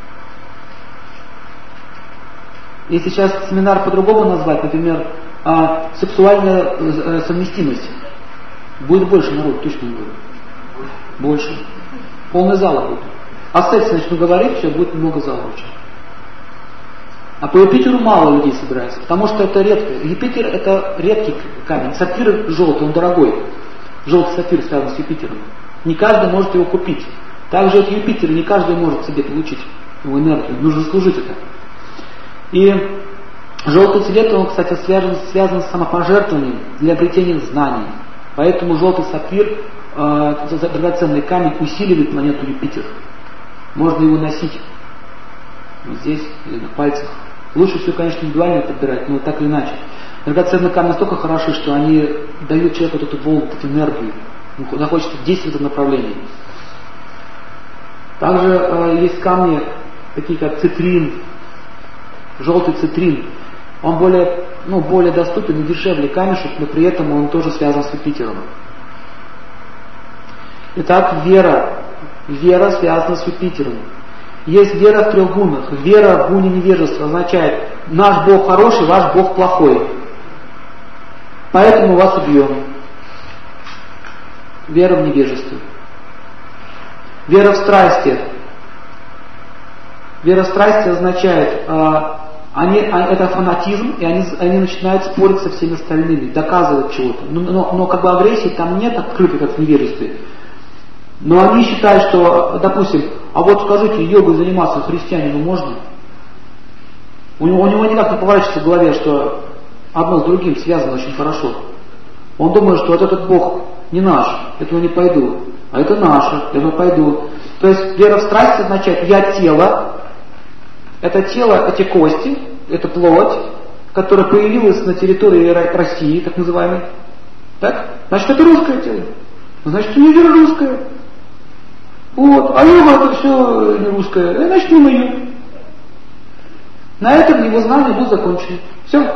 Если сейчас семинар по-другому назвать, например, сексуальная совместимость, будет больше народу, точно не будет. Больше. Полный зал будет. О сексе начну говорить, все, будет много зала очень. А по Юпитеру мало людей собирается, потому что это редко. Юпитер это редкий камень. Сапфир желтый, он дорогой. Желтый сапфир связан с Юпитером. Не каждый может его купить. Также от Юпитера не каждый может себе получить его энергию. Нужно служить это. И желтый цвет, он, кстати, связан с самопожертвованием для обретения знаний. Поэтому желтый сапфир, драгоценный камень, усиливает планету Юпитер. Можно его носить вот здесь или на пальцах. Лучше всего, конечно, индивидуально подбирать, но так или иначе. Драгоценные камни настолько хороши, что они дают человеку вот эту волну, эту энергию. Он захочет действовать в этом направлении. Также есть камни, такие как цитрин, желтый цитрин. Он более доступен и дешевле камешек, но при этом он тоже связан с Юпитером. Итак, вера. Вера связана с Юпитером. Есть вера в трех гунах. Вера в гуне невежества означает, наш Бог хороший, ваш Бог плохой. Поэтому вас убьем. Вера в невежестве. Вера в страсти. Вера в страсти означает, это фанатизм, и они начинают спорить со всеми остальными, доказывать чего-то. Но как бы агрессии там нет открытой, как в невежестве. Но они считают, что, допустим, а вот скажите, йогой заниматься христианину можно? У него никак не поворачивается в голове, что одно с другим связано очень хорошо. Он думает, что вот этот Бог не наш, этого не пойду, а это наше, этого пойду. То есть вера в страсть означает, я тело, это тело, эти кости, это плоть, которая появилась на территории России, так называемой. Так? Значит, это русское тело. Значит, не вера русская. Вот. А йога это все не русское. Значит, не мое. На этом его знания будут закончены. Все.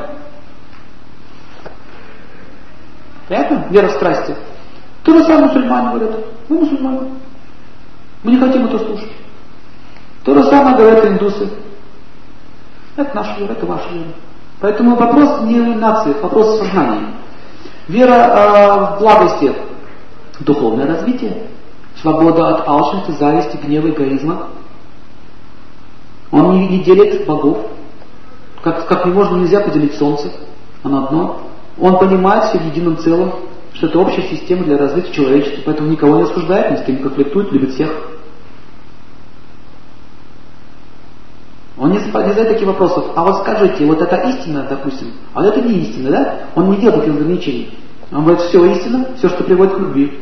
Понятно? Вера в страсти. То же самое мусульмане говорят. Мы мусульмане. Мы не хотим это слушать. То же самое говорят индусы. Это наша вера, это ваша вера. Поэтому вопрос не в нации, вопрос в сознании. Вера в благости. Духовное развитие. Свобода от алчности, зависти, гнева, эгоизма. Он не делит богов. Как нельзя поделить солнце. Оно одно. Он понимает все в едином целом, что это общая система для развития человечества, поэтому никого не осуждает, ни с кем не конфликтует, любит всех. Он не задает таких вопросов. А вот скажите, вот это истина, допустим, а вот это не истина, да? Он не делает таких ограничений. Он говорит, все истина, все, что приводит к любви.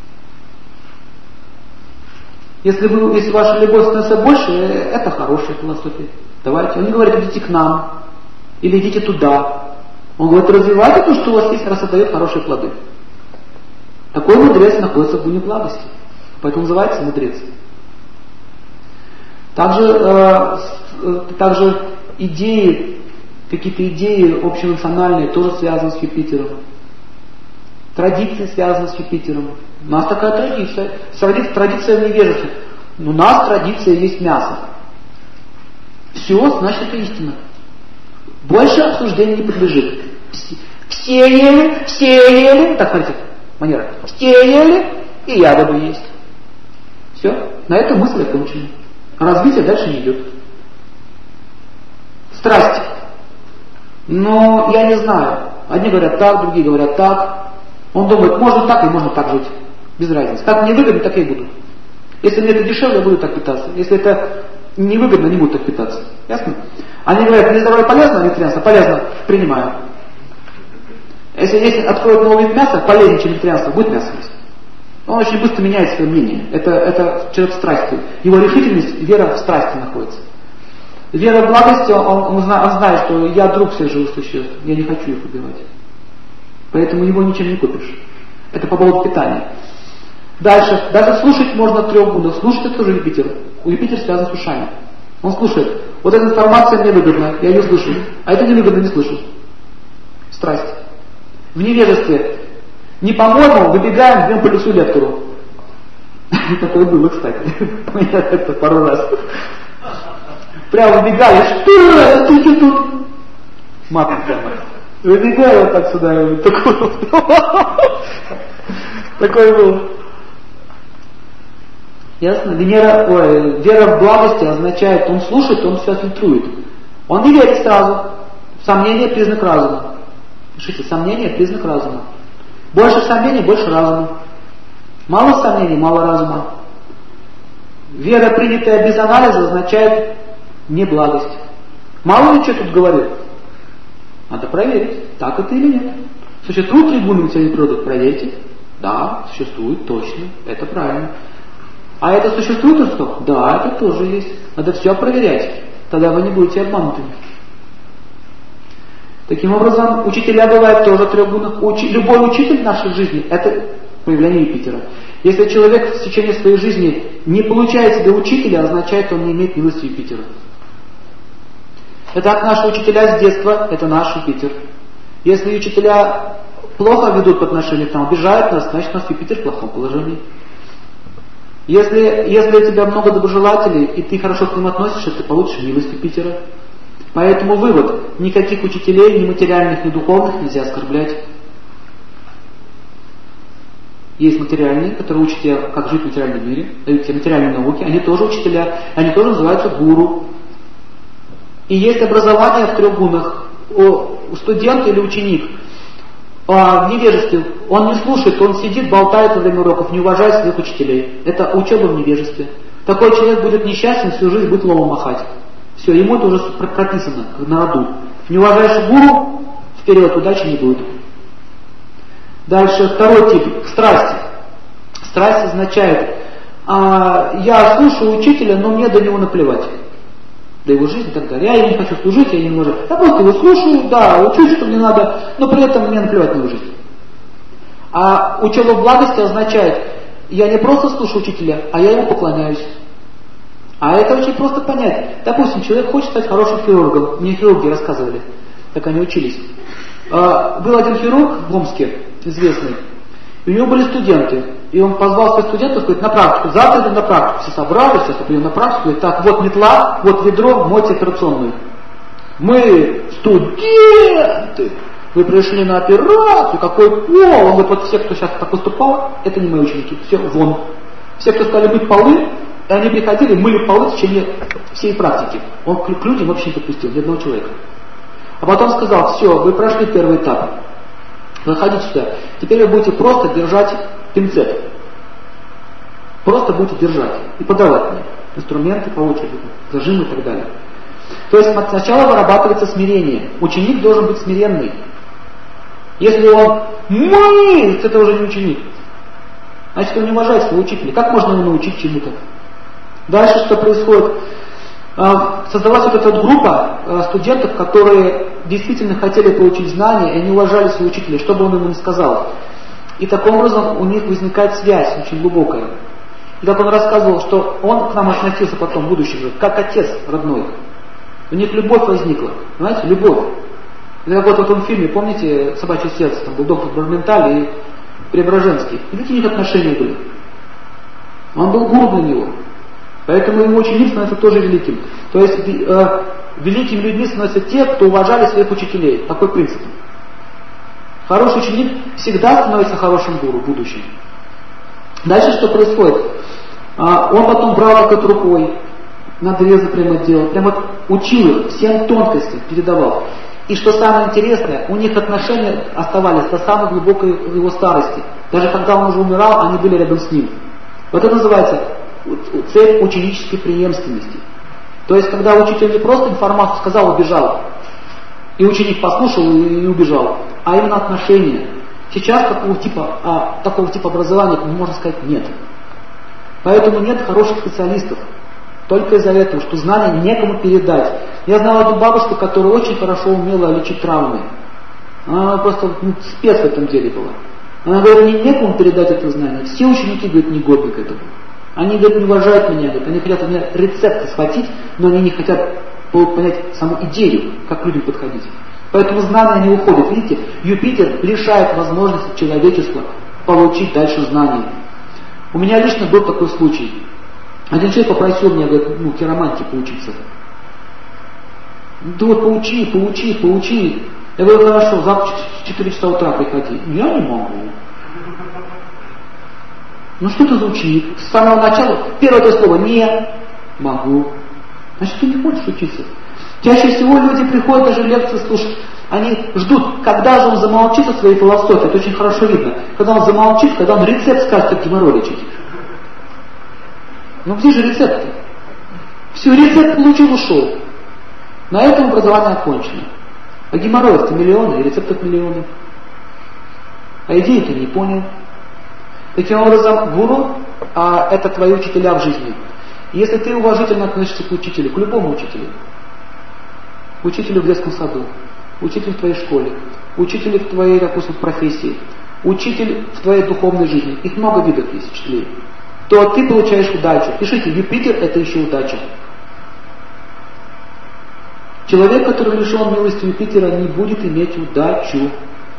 Если ваша любовь становится больше, это хорошая философия. Давайте. Он не говорит, идите к нам, или идите туда. Он говорит, развивайте то, что у вас есть, раз отдает хорошие плоды. Такой мудрец находится в гуне благости. Поэтому называется мудрец. Также идеи, какие-то идеи общенациональные тоже связаны с Юпитером. Традиции связаны с Юпитером. У нас такая традиция. Традиция невежества. У нас традиция есть мясо. Все, значит, это истина. Больше обсуждению не подлежит. Все ели, так смотрите, манера. Все ели, и я буду есть. Все, на этом мысль окончена. Развитие дальше не идет. Страсти. Но я не знаю. Одни говорят так, другие говорят так. Он думает, можно так и можно так жить. Без разницы. Как мне выгодно, так я и буду. Если мне это дешевле, я буду так питаться. Если это невыгодно, не буду так питаться. Ясно? Они говорят, мне здоровье полезно, вегетарианство полезно, принимаю. Если откроют новый вид мяса, полезнее, чем вегетарианство, будет мясо есть. Он очень быстро меняет свое мнение. Это человек страсти. Его решительность, вера в страсти находится. Вера в благости, он знает, что я друг всех живых существ, я не хочу их убивать. Поэтому его ничем не купишь. Это по поводу питания. Дальше. Даже слушать можно в 3 гунах. Слушать это тоже Юпитер. У Юпитера связан с ушами. Он слушает. Вот эта информация мне выгодна, я ее слышу. А это невыгодно, не слышу. Страсть. В невежестве. Не по-моему, выбегаем, бьем по лицу лектору. Такое было, кстати. У меня это пару раз. Прямо выбегали, что ты тут? Матом прямо. Выбегаю вот так сюда. Такой был. Ясно? Вера в благости означает, он слушает, он все фильтрует. Он не верит сразу. Сомнение – признак разума. Пишите, сомнение – признак разума. Больше сомнений – больше разума. Мало сомнений – мало разума. Вера, принятая без анализа, означает неблагость. Мало ли что тут говорит. Надо проверить, так это или нет. Существуют 3 гуны материальной природы? Проверьте. Да, существует, точно, это правильно. А это существует что? Да, это тоже есть. Надо все проверять. Тогда вы не будете обманутыми. Таким образом, учителя бывают тоже в 3 гунах. Любой учитель в нашей жизни – это проявление Юпитера. Если человек в течение своей жизни не получает себе учителя, означает, что он не имеет милости Юпитера. Это наши учителя с детства, это наш Юпитер. Если учителя плохо ведут по отношению к нам, обижают нас, значит, у нас Юпитер в плохом положении. Если у тебя много доброжелателей, и ты хорошо к ним относишься, ты получишь милость Юпитера. Поэтому вывод: никаких учителей, ни материальных, ни духовных нельзя оскорблять. Есть материальные, которые учат тебя, как жить в материальном мире, дают тебе материальные науки, они тоже учителя, они тоже называются гуру. И есть образование в 3 гунах. Студент или ученик в невежестве, он не слушает, он сидит, болтает во время уроков, не уважает своих учителей. Это учеба в невежестве. Такой человек будет несчастен, всю жизнь будет ломом махать. Все, ему это уже прописано на роду. Не уважаешь гуру, вперед, удачи не будет. Дальше 2 тип, страсти. Страсть означает, я слушаю учителя, но мне до него наплевать. До его жизни и так далее. Я не хочу служить, я не могу. Я просто его слушаю, да, учусь, что мне надо, но при этом мне наплевать на его жизнь. А учеба в благости означает, я не просто слушаю учителя, а я ему поклоняюсь. А это очень просто понять. Допустим, человек хочет стать хорошим хирургом. Мне хирурги рассказывали, как они учились. Был один хирург в Омске, известный. У него были студенты. И он позвал своих студентов, говорит, на практику. Завтра идем на практику. Все собрались, сейчас пойдем на практику. Говорит, так, вот метла, вот ведро, мойте операционную. Мы студенты. Вы пришли на операцию, какой пол? Он говорит, вот все, кто сейчас так поступал, это не мои ученики, все, вон. Все, кто стали мыть полы, и они приходили, мыли полы в течение всей практики. Он к людям вообще не подпустил, ни одного человека. А потом сказал, все, вы прошли первый этап, выходите сюда, теперь вы будете просто держать пинцет. Просто будете держать и подавать мне инструменты по очереди, зажимы и так далее. То есть сначала вырабатывается смирение. Ученик должен быть смиренный. Если он мыть, это уже не ученик. Значит, он не уважает своего учителя. Как можно его научить чему-то? Дальше что происходит? Создалась вот эта вот группа студентов, которые действительно хотели получить знания, и они уважали своего учителя, что бы он ему ни сказал. И таким образом у них возникает связь очень глубокая. И как он рассказывал, что он к нам относился потом, в будущем, как отец родной. У них любовь возникла. Понимаете, любовь. Это как вот в том фильме, помните, «Собачье сердце», там был доктор Барменталь и Преображенский. И какие у них отношения были? Он был гуру для него. Поэтому его ученик становится тоже великим. То есть великими людьми становятся те, кто уважали своих учителей. Такой принцип. Хороший ученик всегда становится хорошим гуру в будущем. Дальше что происходит? Он потом брал их от рукой, надрезы прямо делал, прямо учил их, всем тонкостям передавал. И что самое интересное, у них отношения оставались до самой глубокой его старости. Даже когда он уже умирал, они были рядом с ним. Вот это называется цель ученической преемственности. То есть, когда учитель не просто информацию сказал, убежал, и ученик послушал и убежал, а именно отношения. Сейчас такого типа образования, можно сказать, нет. Поэтому нет хороших специалистов. Только из-за этого, что знания некому передать. Я знал одну бабушку, которая очень хорошо умела лечить травмы. Она просто спец в этом деле была. Она говорит, мне некому передать это знание. Все ученики, говорят, не годны к этому. Они, говорят, не уважают меня, говорят, они хотят у меня рецепты схватить, но они не хотят понять саму идею, как к людям подходить. Поэтому знания не уходят. Видите, Юпитер лишает возможности человечества получить дальше знания. У меня лично был такой случай. Один человек попросил меня, говорит, хиромантии поучиться. Да вот поучи. Я говорю, хорошо, завтра в 4 часа утра приходи. Я не могу. Ну что это за ученик? С самого начала, первое это слово, не могу. Значит, ты не хочешь учиться. Чаще всего люди приходят даже лекции слушать, они ждут, когда же он замолчит о своей философии. Это очень хорошо видно. Когда он замолчит, когда он рецепт скажет, как геморрой лечить. Ну где же рецепт-то? Все, рецепт получил, ушел. На этом образование окончено. А геморроев-то миллионы, и рецептов миллионы. А идеи ты не понял. Таким образом, гуру это твои учителя в жизни. Если ты уважительно относишься к учителю, к любому учителю в детском саду, учитель в твоей школе, учитель в твоей, допустим, профессии, учитель в твоей духовной жизни, их много видов есть учителей, то ты получаешь удачу. Пишите, Юпитер это еще удача. Человек, который лишен милости Юпитера, не будет иметь удачу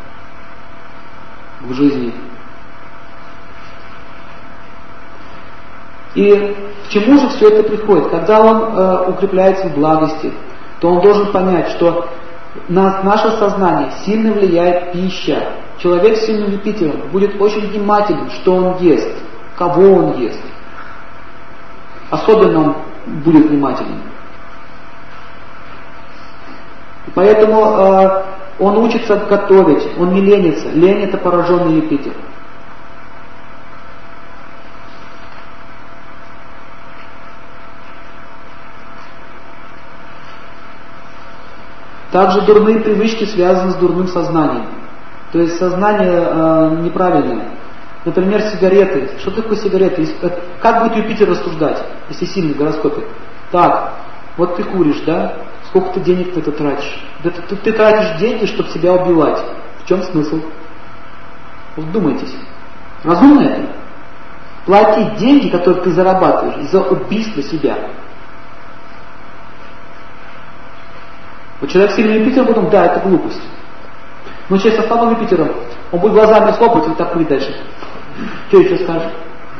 в жизни. И к чему же все это приходит? Когда он укрепляется в благости, то он должен понять, что на наше сознание сильно влияет пища. Человек с сильным Юпитером будет очень внимателен, что он ест, кого он ест. Особенно он будет внимателен. Поэтому он учится готовить, он не ленится. Лень это пораженный Юпитер. Также дурные привычки связаны с дурным сознанием. То есть сознание неправильное. Например, сигареты. Что такое сигареты? Как будет Юпитер рассуждать, если сильный в гороскопе? Так, вот ты куришь, да? Сколько ты денег ты это тратишь? Ты тратишь деньги, чтобы себя убивать. В чем смысл? Вдумайтесь. Разумно это? Платить деньги, которые ты зарабатываешь, за убийство себя. Вот человек с сильным Юпитером, потом, да, это глупость. Но человек со слабым Юпитером, он будет глазами хлопать и так будет дальше. Что еще скажешь?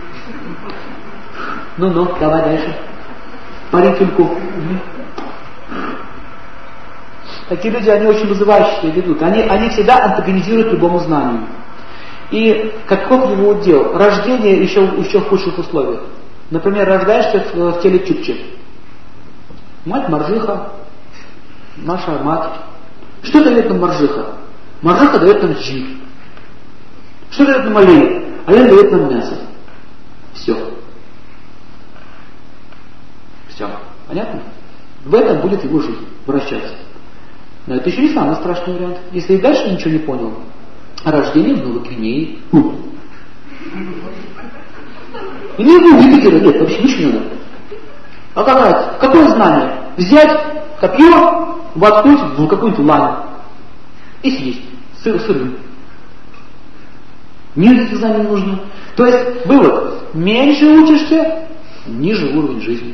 Ну, давай дальше. Пари кюльку. Такие люди, они очень вызывающе себя ведут. Они всегда антагонизируют любому знанию. И каков его удел? Рождение еще в худших условиях. Например, рождаешься в теле чукчи. Мать моржиха, наша мать. Что дает нам моржиха? Моржиха дает нам жир. Что дает нам олень? Олень дает нам мясо. Все. Все. Понятно? В этом будет его жизнь вращаться. Но это еще не самый страшный вариант. Если и дальше ничего не понял, рождение в Новой Гвинее. И не было Юпитера, нет, вообще ничего не надо. А какое знание? Взять копье, воткнуть в какую-нибудь лань и съесть сырым. Никаких знаний не нужно. То есть, вывод, меньше учишься, ниже уровень жизни.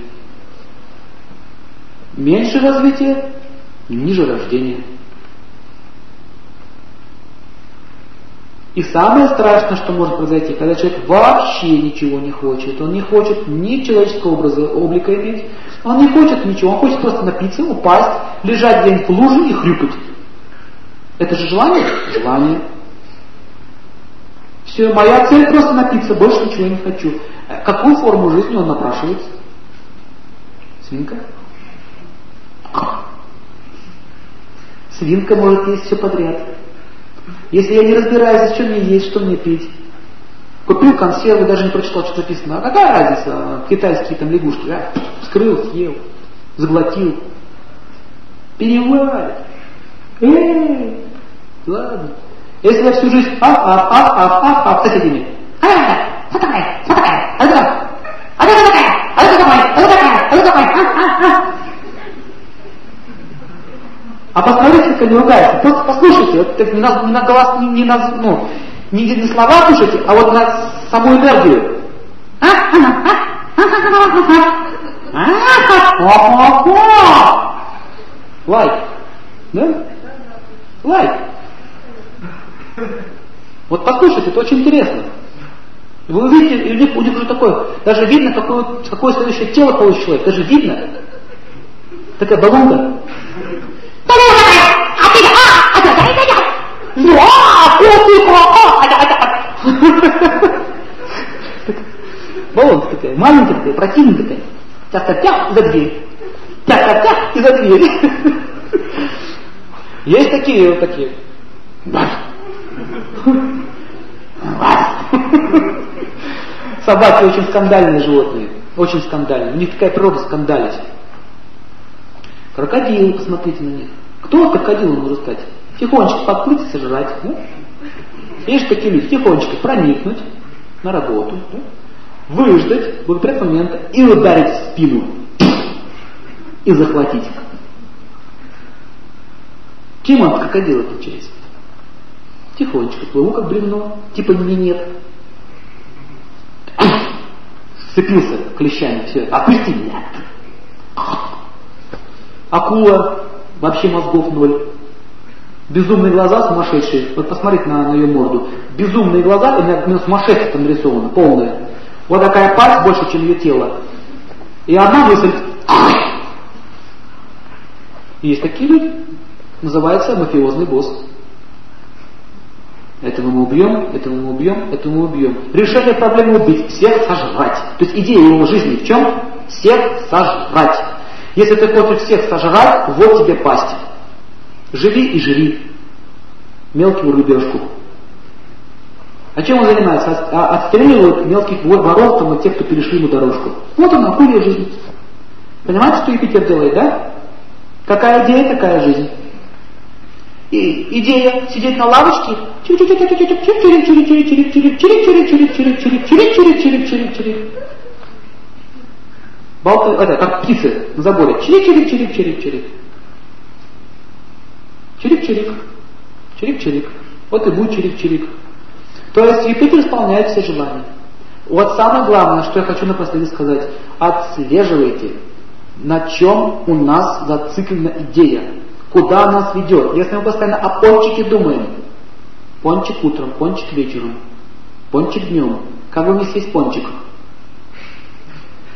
Меньше развития, ниже рождения. И самое страшное, что может произойти, когда человек вообще ничего не хочет. Он не хочет ни человеческого облика иметь, он не хочет ничего, он хочет просто напиться, упасть, лежать где-нибудь в луже и хрюкать. Это же желание? Желание. Все, моя цель просто напиться, больше ничего не хочу. Какую форму жизни он напрашивается? Свинка? Свинка может есть все подряд. Если я не разбираюсь, что мне есть, что мне пить. Купил консервы, даже не прочитал, что написано. А какая разница? Китайские там лягушки, а? Вскрыл, съел, заглотил. Переварит. Ладно. Если я всю жизнь с соседями. А посмотрите, как они ругаются. Просто послушайте, вот, не на голос, не на слова слушайте, а вот на саму энергию. Лайк. Да? Лайк. Вот послушайте, это очень интересно. Вы увидите, у них уже такое, даже видно, какое следующее тело получит человек. Даже видно. Такая баллонка. Баллонка такая, маленькая такая, противная такая. Тяк-тяк-тяк, за дверь. Тяк-тяк-тяк, и за дверь. Есть такие вот такие. Собаки очень скандальные животные. Очень скандальные. У них такая природа скандалить. Крокодилы, посмотрите на них. Кто крокодилом может стать? Тихонечко подплыть и сожрать. Да? Есть такие люди, тихонечко проникнуть на работу, да? Выждать благоприятного момента и ударить в спину. И захватить. Кем он крокодил отличается? Тихонечко плыву, как бревно, типа меня нет. Сцепился клещами, все, отпусти меня. Акула, вообще мозгов ноль. Безумные глаза сумасшедшие. Вот посмотрите на ее морду. Безумные глаза, и сумасшествие там нарисовано, полное. Вот такая пасть больше, чем ее тело. И одна мысль. Есть такие люди. Называется мафиозный босс. Этого мы убьем, этого мы убьем, этого мы убьем. Решение проблемы убить, всех сожрать. То есть идея его жизни в чем? Всех сожрать. Если ты хочешь всех сожрать, вот тебе пасть. Живи и живи. Мелкую рыбешку. А чем он занимается? Отстреливают мелких воров там, и тех, кто перешли ему дорожку. Вот она, акулья жизнь. Понимаете, что Юпитер делает, да? Какая идея, такая жизнь. И идея сидеть на лавочке. Это как птицы на заборе. Чирик-чирик-чирик-чирик-чирик. Чирик-чирик. Чирик-чирик. Вот и будет чирик-чирик. То есть Юпитер исполняет все желания. Вот самое главное, что я хочу напоследок сказать. Отслеживайте, на чем у нас зациклена идея. Куда нас ведет. Если мы постоянно о пончике думаем. Пончик утром, пончик вечером, пончик днем. Как бы мне съесть пончик?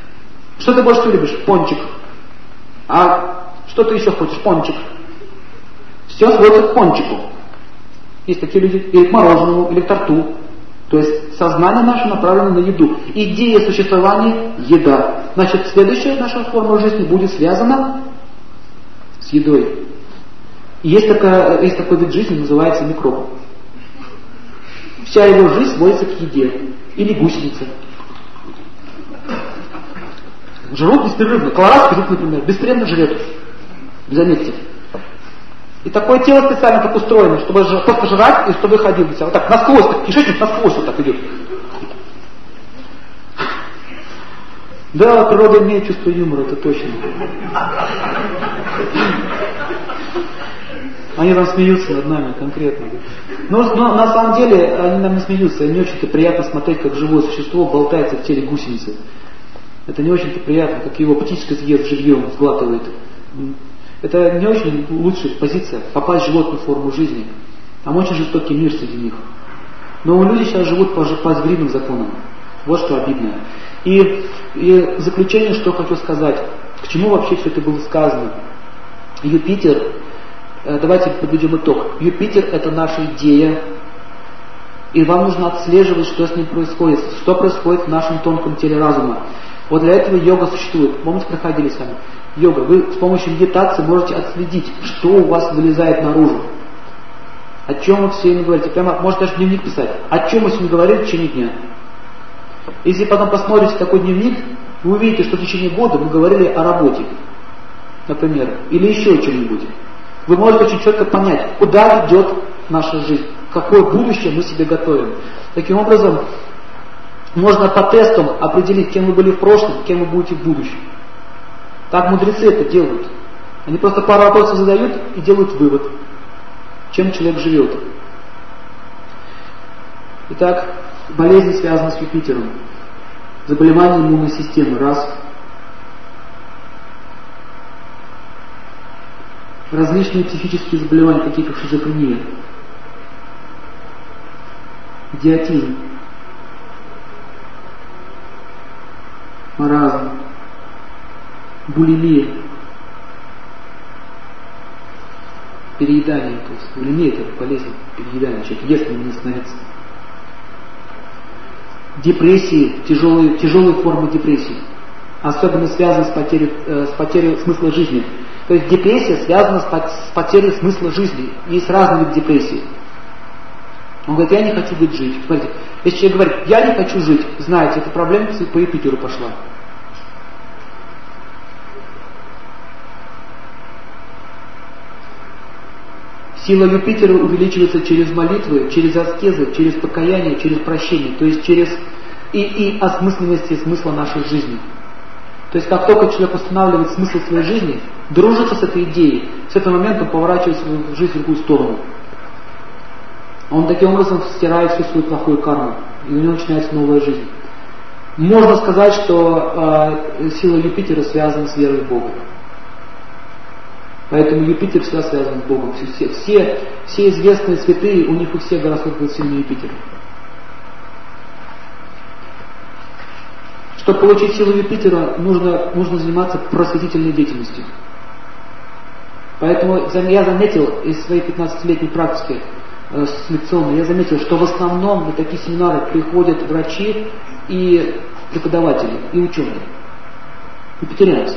Что ты больше всего любишь? Пончик. А что ты еще хочешь? Пончик. Все сводится к пончику. Есть такие люди, или к мороженому, или к торту. То есть сознание наше направлено на еду. Идея существования – еда. Значит, следующая наша форма жизни будет связана с едой. И есть такой вид жизни, называется микроб. Вся его жизнь сводится к еде. Или гусеница. Жрут беспрерывно. Колорадский жук, например, беспрерывно жрет. Заметьте. И такое тело специально так устроено, чтобы просто жрать и чтобы ходил. Вот так, насквозь, так, кишечник насквозь вот так идет. Да, природа имеет чувство юмора, это точно. Они там смеются над нами конкретно. Но на самом деле они нам не смеются. Не очень-то приятно смотреть, как живое существо болтается в теле гусеницы. Это не очень-то приятно, как его птичка съест живьем, сглатывает. Это не очень лучшая позиция, попасть в животную форму жизни. Там очень жестокий мир среди них. Но люди сейчас живут по звериным законам. Вот что обидно. И в заключение, что хочу сказать. К чему вообще все это было сказано? Юпитер, давайте подведем итог. Юпитер – это наша идея. И вам нужно отслеживать, что с ним происходит. Что происходит в нашем тонком теле разума. Вот для этого йога существует. Помните, проходили с вами? Йога. Вы с помощью медитации можете отследить, что у вас вылезает наружу. О чем вы все время говорите. Прямо можете даже дневник писать. О чем мы сегодня говорили в течение дня. Если потом посмотрите такой дневник, вы увидите, что в течение года мы говорили о работе. Например. Или еще о чем-нибудь. Вы можете очень четко понять, куда идет наша жизнь. Какое будущее мы себе готовим. Таким образом, можно по тестам определить, кем вы были в прошлом, кем вы будете в будущем. Так мудрецы это делают. Они просто пару вопросов задают и делают вывод, чем человек живет. Итак, болезни связаны с Юпитером. Заболевания иммунной системы. Раз. Различные психические заболевания, такие как шизофрения. Идиотизм. Маразм. Булимия. Переедание. То есть булимия это болезнь переедания. Человек ест, не остановится. Депрессии, тяжелые формы депрессии. Особенно связаны с потерей смысла жизни. То есть депрессия связана с потерей смысла жизни. Есть разные виды депрессии. Он говорит, я не хочу жить. Смотрите, если человек говорит, я не хочу жить, знаете, эта проблема по Юпитеру пошла. Сила Юпитера увеличивается через молитвы, через аскезы, через покаяние, через прощение, то есть через и осмысленности смысла нашей жизни. То есть как только человек устанавливает смысл своей жизни, дружится с этой идеей, с этого момента он поворачивает свою жизнь в другую сторону. Он таким образом стирает всю свою плохую карму, и у него начинается новая жизнь. Можно сказать, что сила Юпитера связана с верой в Бога. Поэтому Юпитер всегда связан с Богом. Все известные святые, у них у всех гороскоп был сильный Юпитер. Чтобы получить силу Юпитера, нужно заниматься просветительной деятельностью. Поэтому я заметил из своей 15-летней практики с лекционной, я заметил, что в основном на такие семинары приходят врачи и преподаватели, и ученые. Юпитерианцы.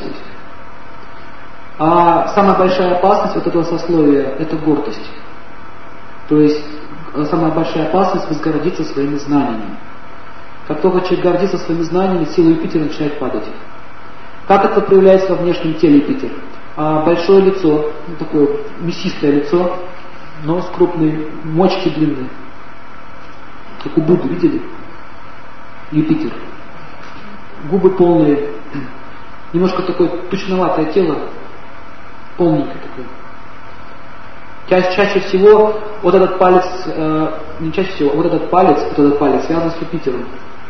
А самая большая опасность вот этого сословия – это гордость. То есть самая большая опасность – возгордиться своими знаниями. Как только человек гордится своими знаниями, сила Юпитера начинает падать. Как это проявляется во внешнем теле Юпитер? Большое лицо, такое мясистое лицо, нос крупный, мочки длинные. Как у Будды, видели? Юпитер. Губы полные, немножко такое тучноватое тело, полненькое такое. Чаще всего вот этот палец, не чаще всего, вот этот палец связан с Юпитером.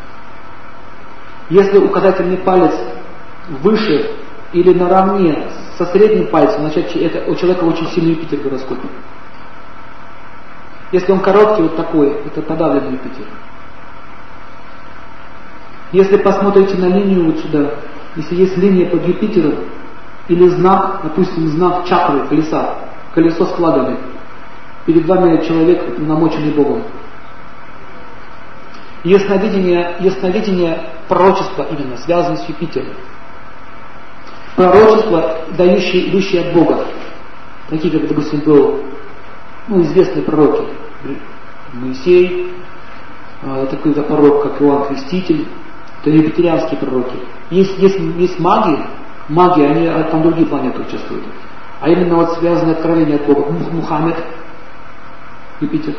Если указательный палец выше или наравне со средним пальцем, значит это у человека очень сильный Юпитер в гороскопе. Если он короткий, вот такой, это подавленный Юпитер. Если посмотрите на линию вот сюда, если есть линия под Юпитером, или знак, допустим, знак чакры, колеса, колесо с флагами. Перед вами человек, намоченный Богом. Ясновидение пророчества именно, связано с Юпитером. Пророчество, идущее от Бога. Такие, как, допустим, был известные пророки. Моисей, такой пророк, как Иоанн Креститель. Это юпитерианские пророки. Есть маги, они там другие планеты участвуют. А именно вот связанное откровение от Бога. Мухаммед, Юпитер.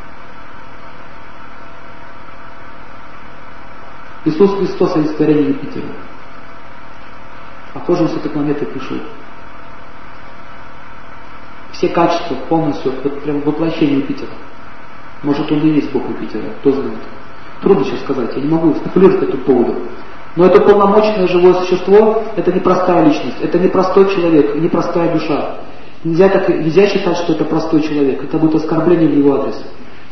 Иисус Христос олицетворение Юпитера. Похоже, он с этой планеты пришел. Все качества полностью, прям воплощение Юпитера. Может, он и есть Бог Юпитера, кто знает. Трудно сейчас сказать, я не могу спекулировать по этому поводу. Но это полномочное живое существо, это не простая личность, это не простой человек, не простая душа. Нельзя считать, что это простой человек, это будет оскорбление в его адрес.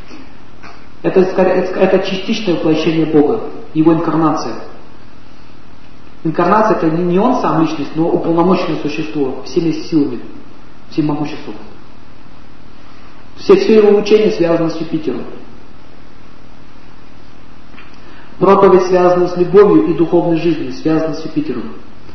Это частичное воплощение Бога, его инкарнация. Инкарнация это не он сам личность, но уполномоченное существо, всеми силами, всем могуществом. Все его учения связаны с Юпитером. Проповедь связана с любовью и духовной жизнью, связана с Юпитером.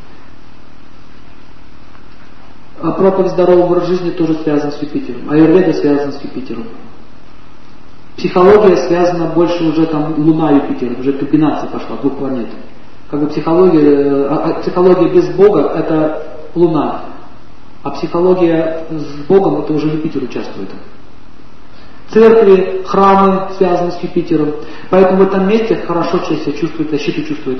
А проповедь здорового образа жизни тоже связана с Юпитером. Аюрведа связана с Юпитером. Психология связана больше уже там Луна Юпитер, уже комбинация пошла двух планет. Как бы психология без Бога это Луна, а психология с Богом это уже Юпитер участвует. Церкви, храмы связаны с Юпитером. Поэтому в этом месте хорошо человек себя чувствует, защиту чувствует.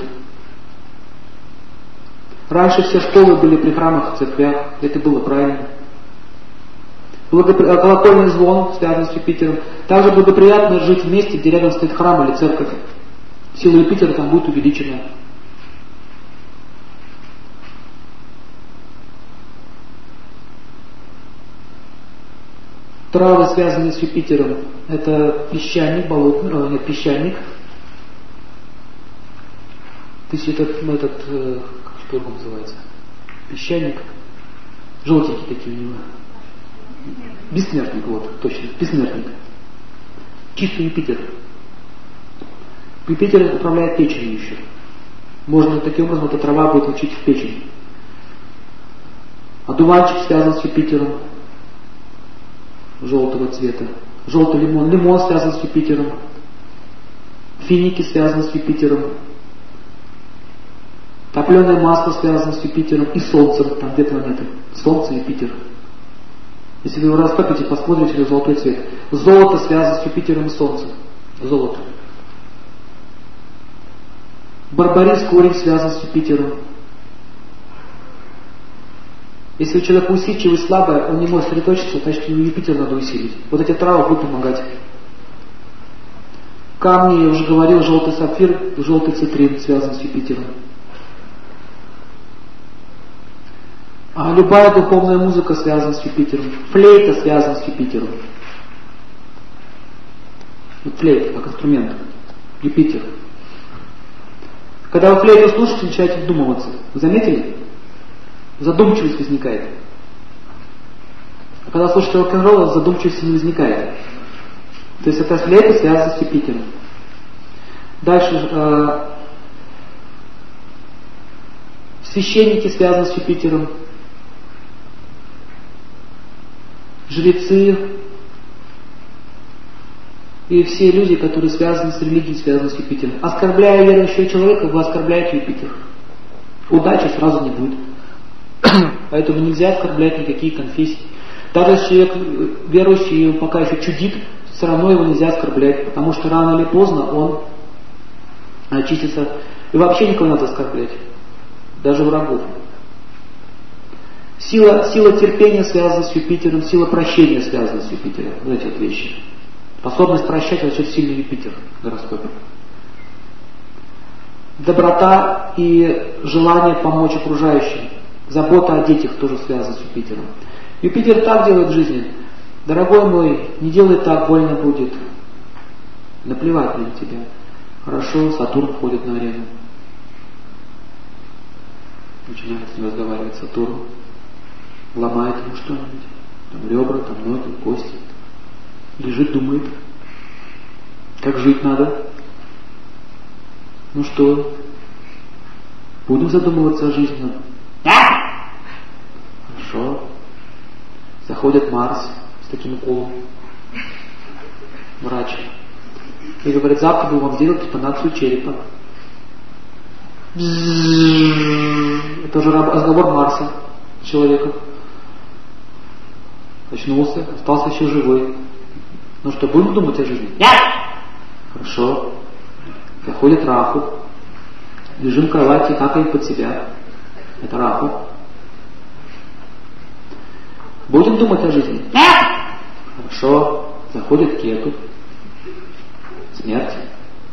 Раньше все школы были при храмах, в церквях. Это было правильно. Колокольный звон связан с Юпитером. Также благоприятно жить в месте, где рядом стоит храм или церковь. Сила Юпитера там будет увеличена. Травы, связанные с Юпитером, это песчаник, песчаник. То есть что он называется? Песчаник. Желтенькие такие у него. Бессмертник, вот, точно, бессмертник. Чистый Юпитер. Юпитер управляет печенью еще. Можно таким образом, эта трава будет лечить в печень. Одуванчик связан с Юпитером. Желтого цвета. Желтый лимон. Лимон связан с Юпитером. Финики связаны с Юпитером. Топленое масло связано с Юпитером и Солнцем. Там две планеты. Солнце и Юпитер. Если вы его растопите, посмотрите на золотой цвет. Золото связано с Юпитером и Солнцем. Золото. Барбарис, корень связан с Юпитером. Если у человека усидчивый, слабый, он не может сосредоточиться, значит ему Юпитер надо усилить. Вот эти травы будут помогать. Камни, я уже говорил, желтый сапфир, желтый цитрин связан с Юпитером. А любая духовная музыка связана с Юпитером. Флейта связана с Юпитером. Вот флейта как инструмент. Юпитер. Когда вы флейту слушаете, начинаете вдумываться. Вы заметили? Задумчивость возникает. А когда слушаете рок-н-ролл, задумчивости не возникает. То есть эта флейта связана с Юпитером. Дальше священники связаны с Юпитером. Жрецы и все люди, которые связаны с религией, связаны с Юпитером. Оскорбляя верующего человека, вы оскорбляете Юпитер. Удачи сразу не будет. Поэтому нельзя оскорблять никакие конфессии. Даже если человек верующий, пока еще чудит, все равно его нельзя оскорблять, потому что рано или поздно он очистится. И вообще никого не надо оскорблять. Даже врагов. Сила терпения связана с Юпитером, сила прощения связана с Юпитером. Вот эти вот вещи. Способность прощать — это очень сильный Юпитер в гороскопе. Доброта и желание помочь окружающим. Забота о детях тоже связана с Юпитером. Юпитер так делает в жизни. Дорогой мой, не делай так, больно будет. Наплевать на тебя. Хорошо, Сатурн входит на арену. Начинает с ним разговаривать Сатурн. Ломает ему что-нибудь. Там ребра, там ноги, кости. Лежит, думает, как жить надо. Ну что, будем задумываться о жизни? Хорошо. Заходит Марс с таким уколом. Врач. И говорит, завтра будем вам сделать трепанацию черепа. Это уже разговор Марса с человеком. Очнулся, остался еще живой. Ну что, будем думать о жизни? Нет! Хорошо. Заходит Раху. Лежим в кровати, какаем под себя. Это Раху. Будем думать о жизни? Нет! Хорошо. Заходит Кету. Смерть.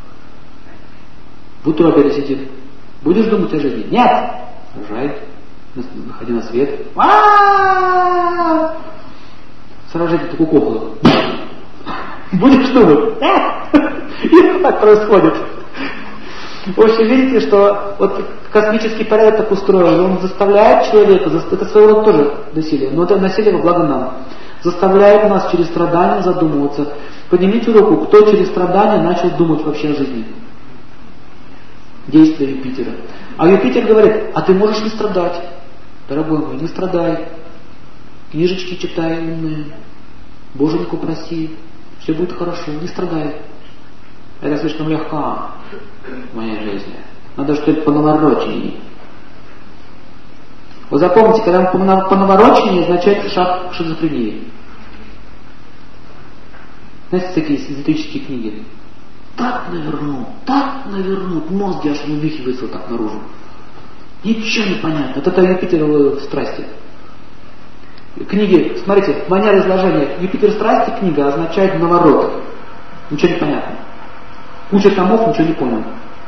В утробе сидит. Будешь думать о жизни? Нет! Рожай. Выходи на свет. Сражайте так уколы. Будешь думать? И так происходит. В общем, видите, что вот космический порядок так устроен, он заставляет человека, это своего рода тоже насилие, но это насилие во благо нам, заставляет нас через страдания задумываться. Поднимите руку, кто через страдания начал думать вообще о жизни. Действие Юпитера. А Юпитер говорит, а ты можешь не страдать. Дорогой мой, не страдай. Книжечки читай умные. Боженьку проси. Все будет хорошо, не страдай. Это слишком легко в моей жизни. Надо что-то по-навороченней. Вы запомните, когда по-навороченней означает шаг к шизофрении. Знаете, такие эзотерические книги. Так навернут, мозги аж вывихивается вот так наружу. Ничего не понятно. Вот это Юпитер в страсти. Книги, смотрите, манера изложения. Юпитер страсти книга означает наворот. Ничего не понятно. Куча томов, ничего не понял.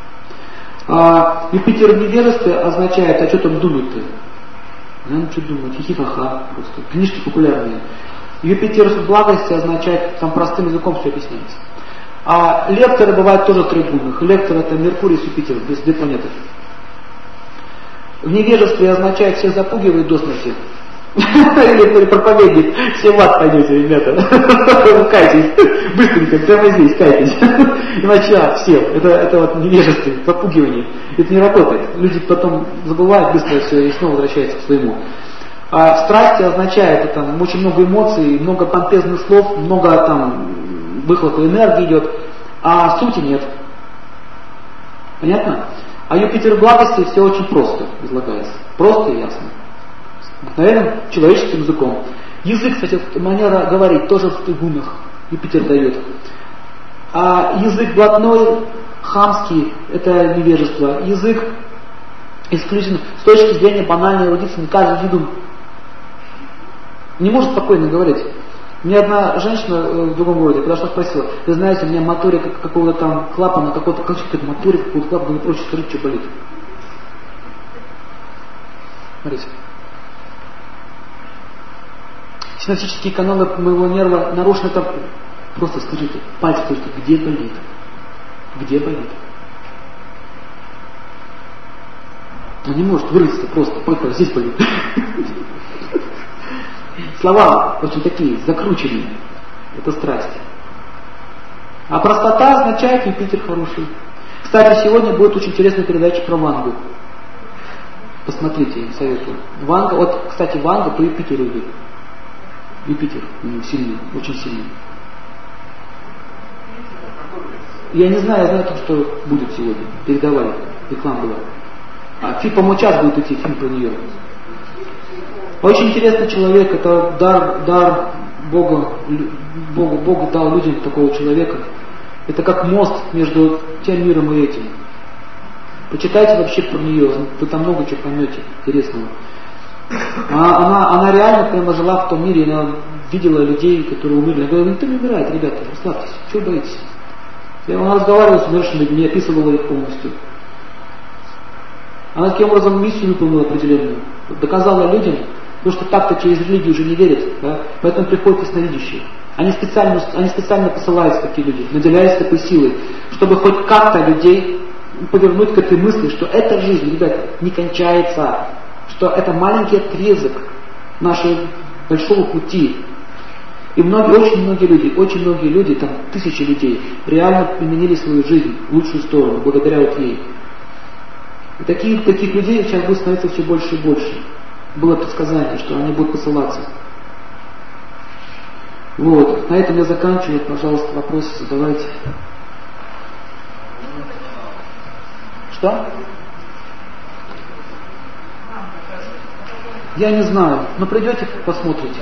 А Юпитер в невежестве означает, а что там думать-то? Надо что думать, хихи-ха-ха просто. Книжки популярные. Юпитер в благости означает, там простым языком все объясняется. А лекторы бывают тоже трибунных. Лектор это Меркурий с Юпитером, то есть две планеты. В невежестве означает, всех запугивает до смерти. Или проповедник, все в ад пойдете, ребята. Кайтесь. Быстренько, прямо здесь, кайтесь. Иначе все. Это вот невежество, запугивание. Это не работает. Люди потом забывают быстро все и снова возвращаются к своему. А страсти означает, это там очень много эмоций, много помпезных слов, много там выхлопа энергии идет, а сути нет. Понятно? А Юпитер в благости все очень просто излагается. Просто и ясно. Обыкновенным человеческим языком. Язык, кстати, манера говорить тоже в трибунах Юпитер дает. А язык блатной, хамский, это невежество. Язык исключительно с точки зрения банальной эрудиции, не каждый видум не может спокойно говорить. Мне одна женщина в другом городе подошла, спросила, вы знаете, у меня моторик какого-то там клапана, какого-то, как сказать, моторик какого-то клапана, не проще, скажите, что болит. Смотрите. Синаптические каналы моего нерва нарушены, там, просто скажите, пальцы только, где болит? Где болит? Он не может вырваться просто, здесь болит. Слова очень такие, закрученные. Это страсть. А простота означает Юпитер хороший. Кстати, сегодня будет очень интересная передача про Вангу. Посмотрите, я советую. Ванга, вот, кстати, Ванга по Юпитеру идет. Юпитер сильный, очень сильный. Я не знаю, я знаю о том, что будет сегодня. Передавали, реклама была. По-моему, час будет идти фильм про нее. Очень интересный человек, это дар Бога, Бог дал людям такого человека. Это как мост между тем миром и этим. Почитайте вообще про нее, вы там много чего поймете интересного. Она реально прямо жила в том мире, она видела людей, которые умерли. Она говорила, никто не умирает, ребята, расслабьтесь, чего боитесь? Она разговаривала с умершими людьми, описывала их полностью. Она таким образом миссию выполнила определенную. Доказала людям, потому что так-то через религию уже не верят, да? Поэтому приходят ясновидящие. Они специально посылаются, такие люди, наделяясь такой силой, чтобы хоть как-то людей повернуть к этой мысли, что эта жизнь, ребята, не кончается, что это маленький отрезок нашей большого пути. И очень многие люди, там тысячи людей, реально применили свою жизнь в лучшую сторону, благодаря вот ей. И таких людей сейчас будет становиться все больше и больше. Было предсказание, что они будут посылаться. Вот, на этом я заканчиваю. Пожалуйста, вопросы задавайте. Что? Я не знаю, но придете, посмотрите.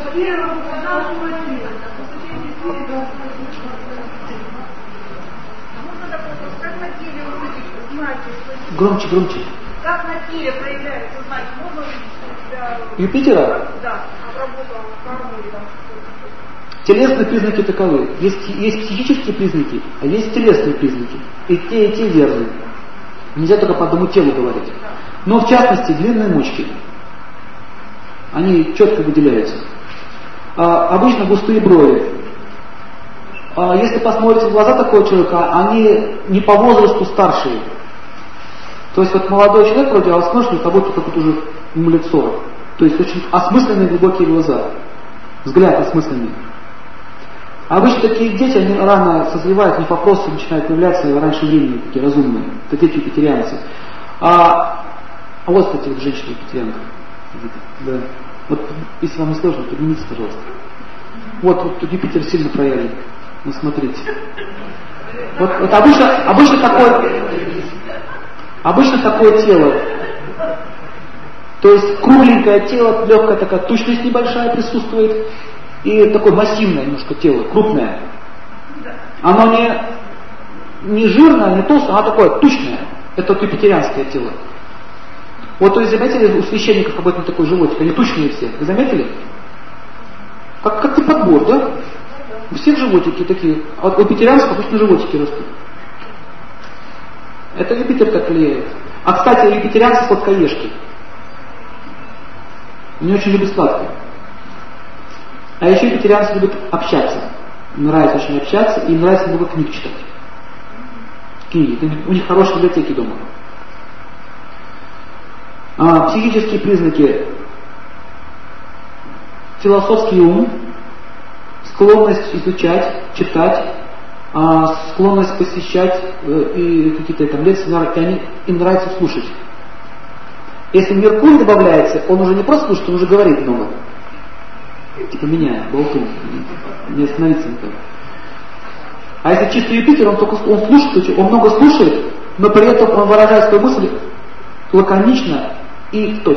Громче. Как на теле проявляются знаки? Можно увидеть, что у тебя... Юпитера? Да, обработал карму или там что-то. Телесные признаки таковы. Есть психические признаки, а есть телесные признаки. И те верны. Нельзя только по одному телу говорить. Но в частности, длинные мочки. Они четко выделяются. Обычно густые брови. Если посмотрите в глаза такого человека, они не по возрасту старшие. То есть вот молодой человек вроде, а смотришь, у кого-то как уже ему лет 40. То есть очень осмысленные глубокие глаза. Взгляд осмысленный. Обычно такие дети, они рано созревают, не вопросы начинают появляться раньше времени, такие разумные. Это дети юпитерианцы. Вот, кстати, вот женщина-юпитерианка. Да. Вот, если вам не сложно, поднимитесь, пожалуйста. Вот тут Юпитер сильно проявлен. Ну, смотрите. Вот обычно такое тело. То есть кругленькое тело, легкая такая тучность небольшая присутствует. И такое массивное немножко тело, крупное. Оно не жирное, не толстое, оно такое тучное. Это вот юпитерианское тело. Вот вы заметили, у священников какой-то такой животик, они тучные все. Вы заметили? Как подбор, да? У всех животики такие. А вот у юпитерианцев обычно животики растут. Это Юпитер так влияет. А, кстати, юпитерианцы сладкоежки. Они очень любят сладкое. А еще юпитерианцы любят общаться. Им нравится очень общаться, и им нравится много книг читать. Книги. У них хорошие библиотеки дома. Психические признаки. Философский ум, склонность изучать, читать, склонность посещать и какие-то там лекции, им нравится слушать. Если Меркурий добавляется, он уже не просто слушает, он уже говорит много. Типа меня, болтун, не остановиться никак. А если чисто Юпитер, он слушает, он много слушает, но при этом он выражает свою мысль лаконично и точно.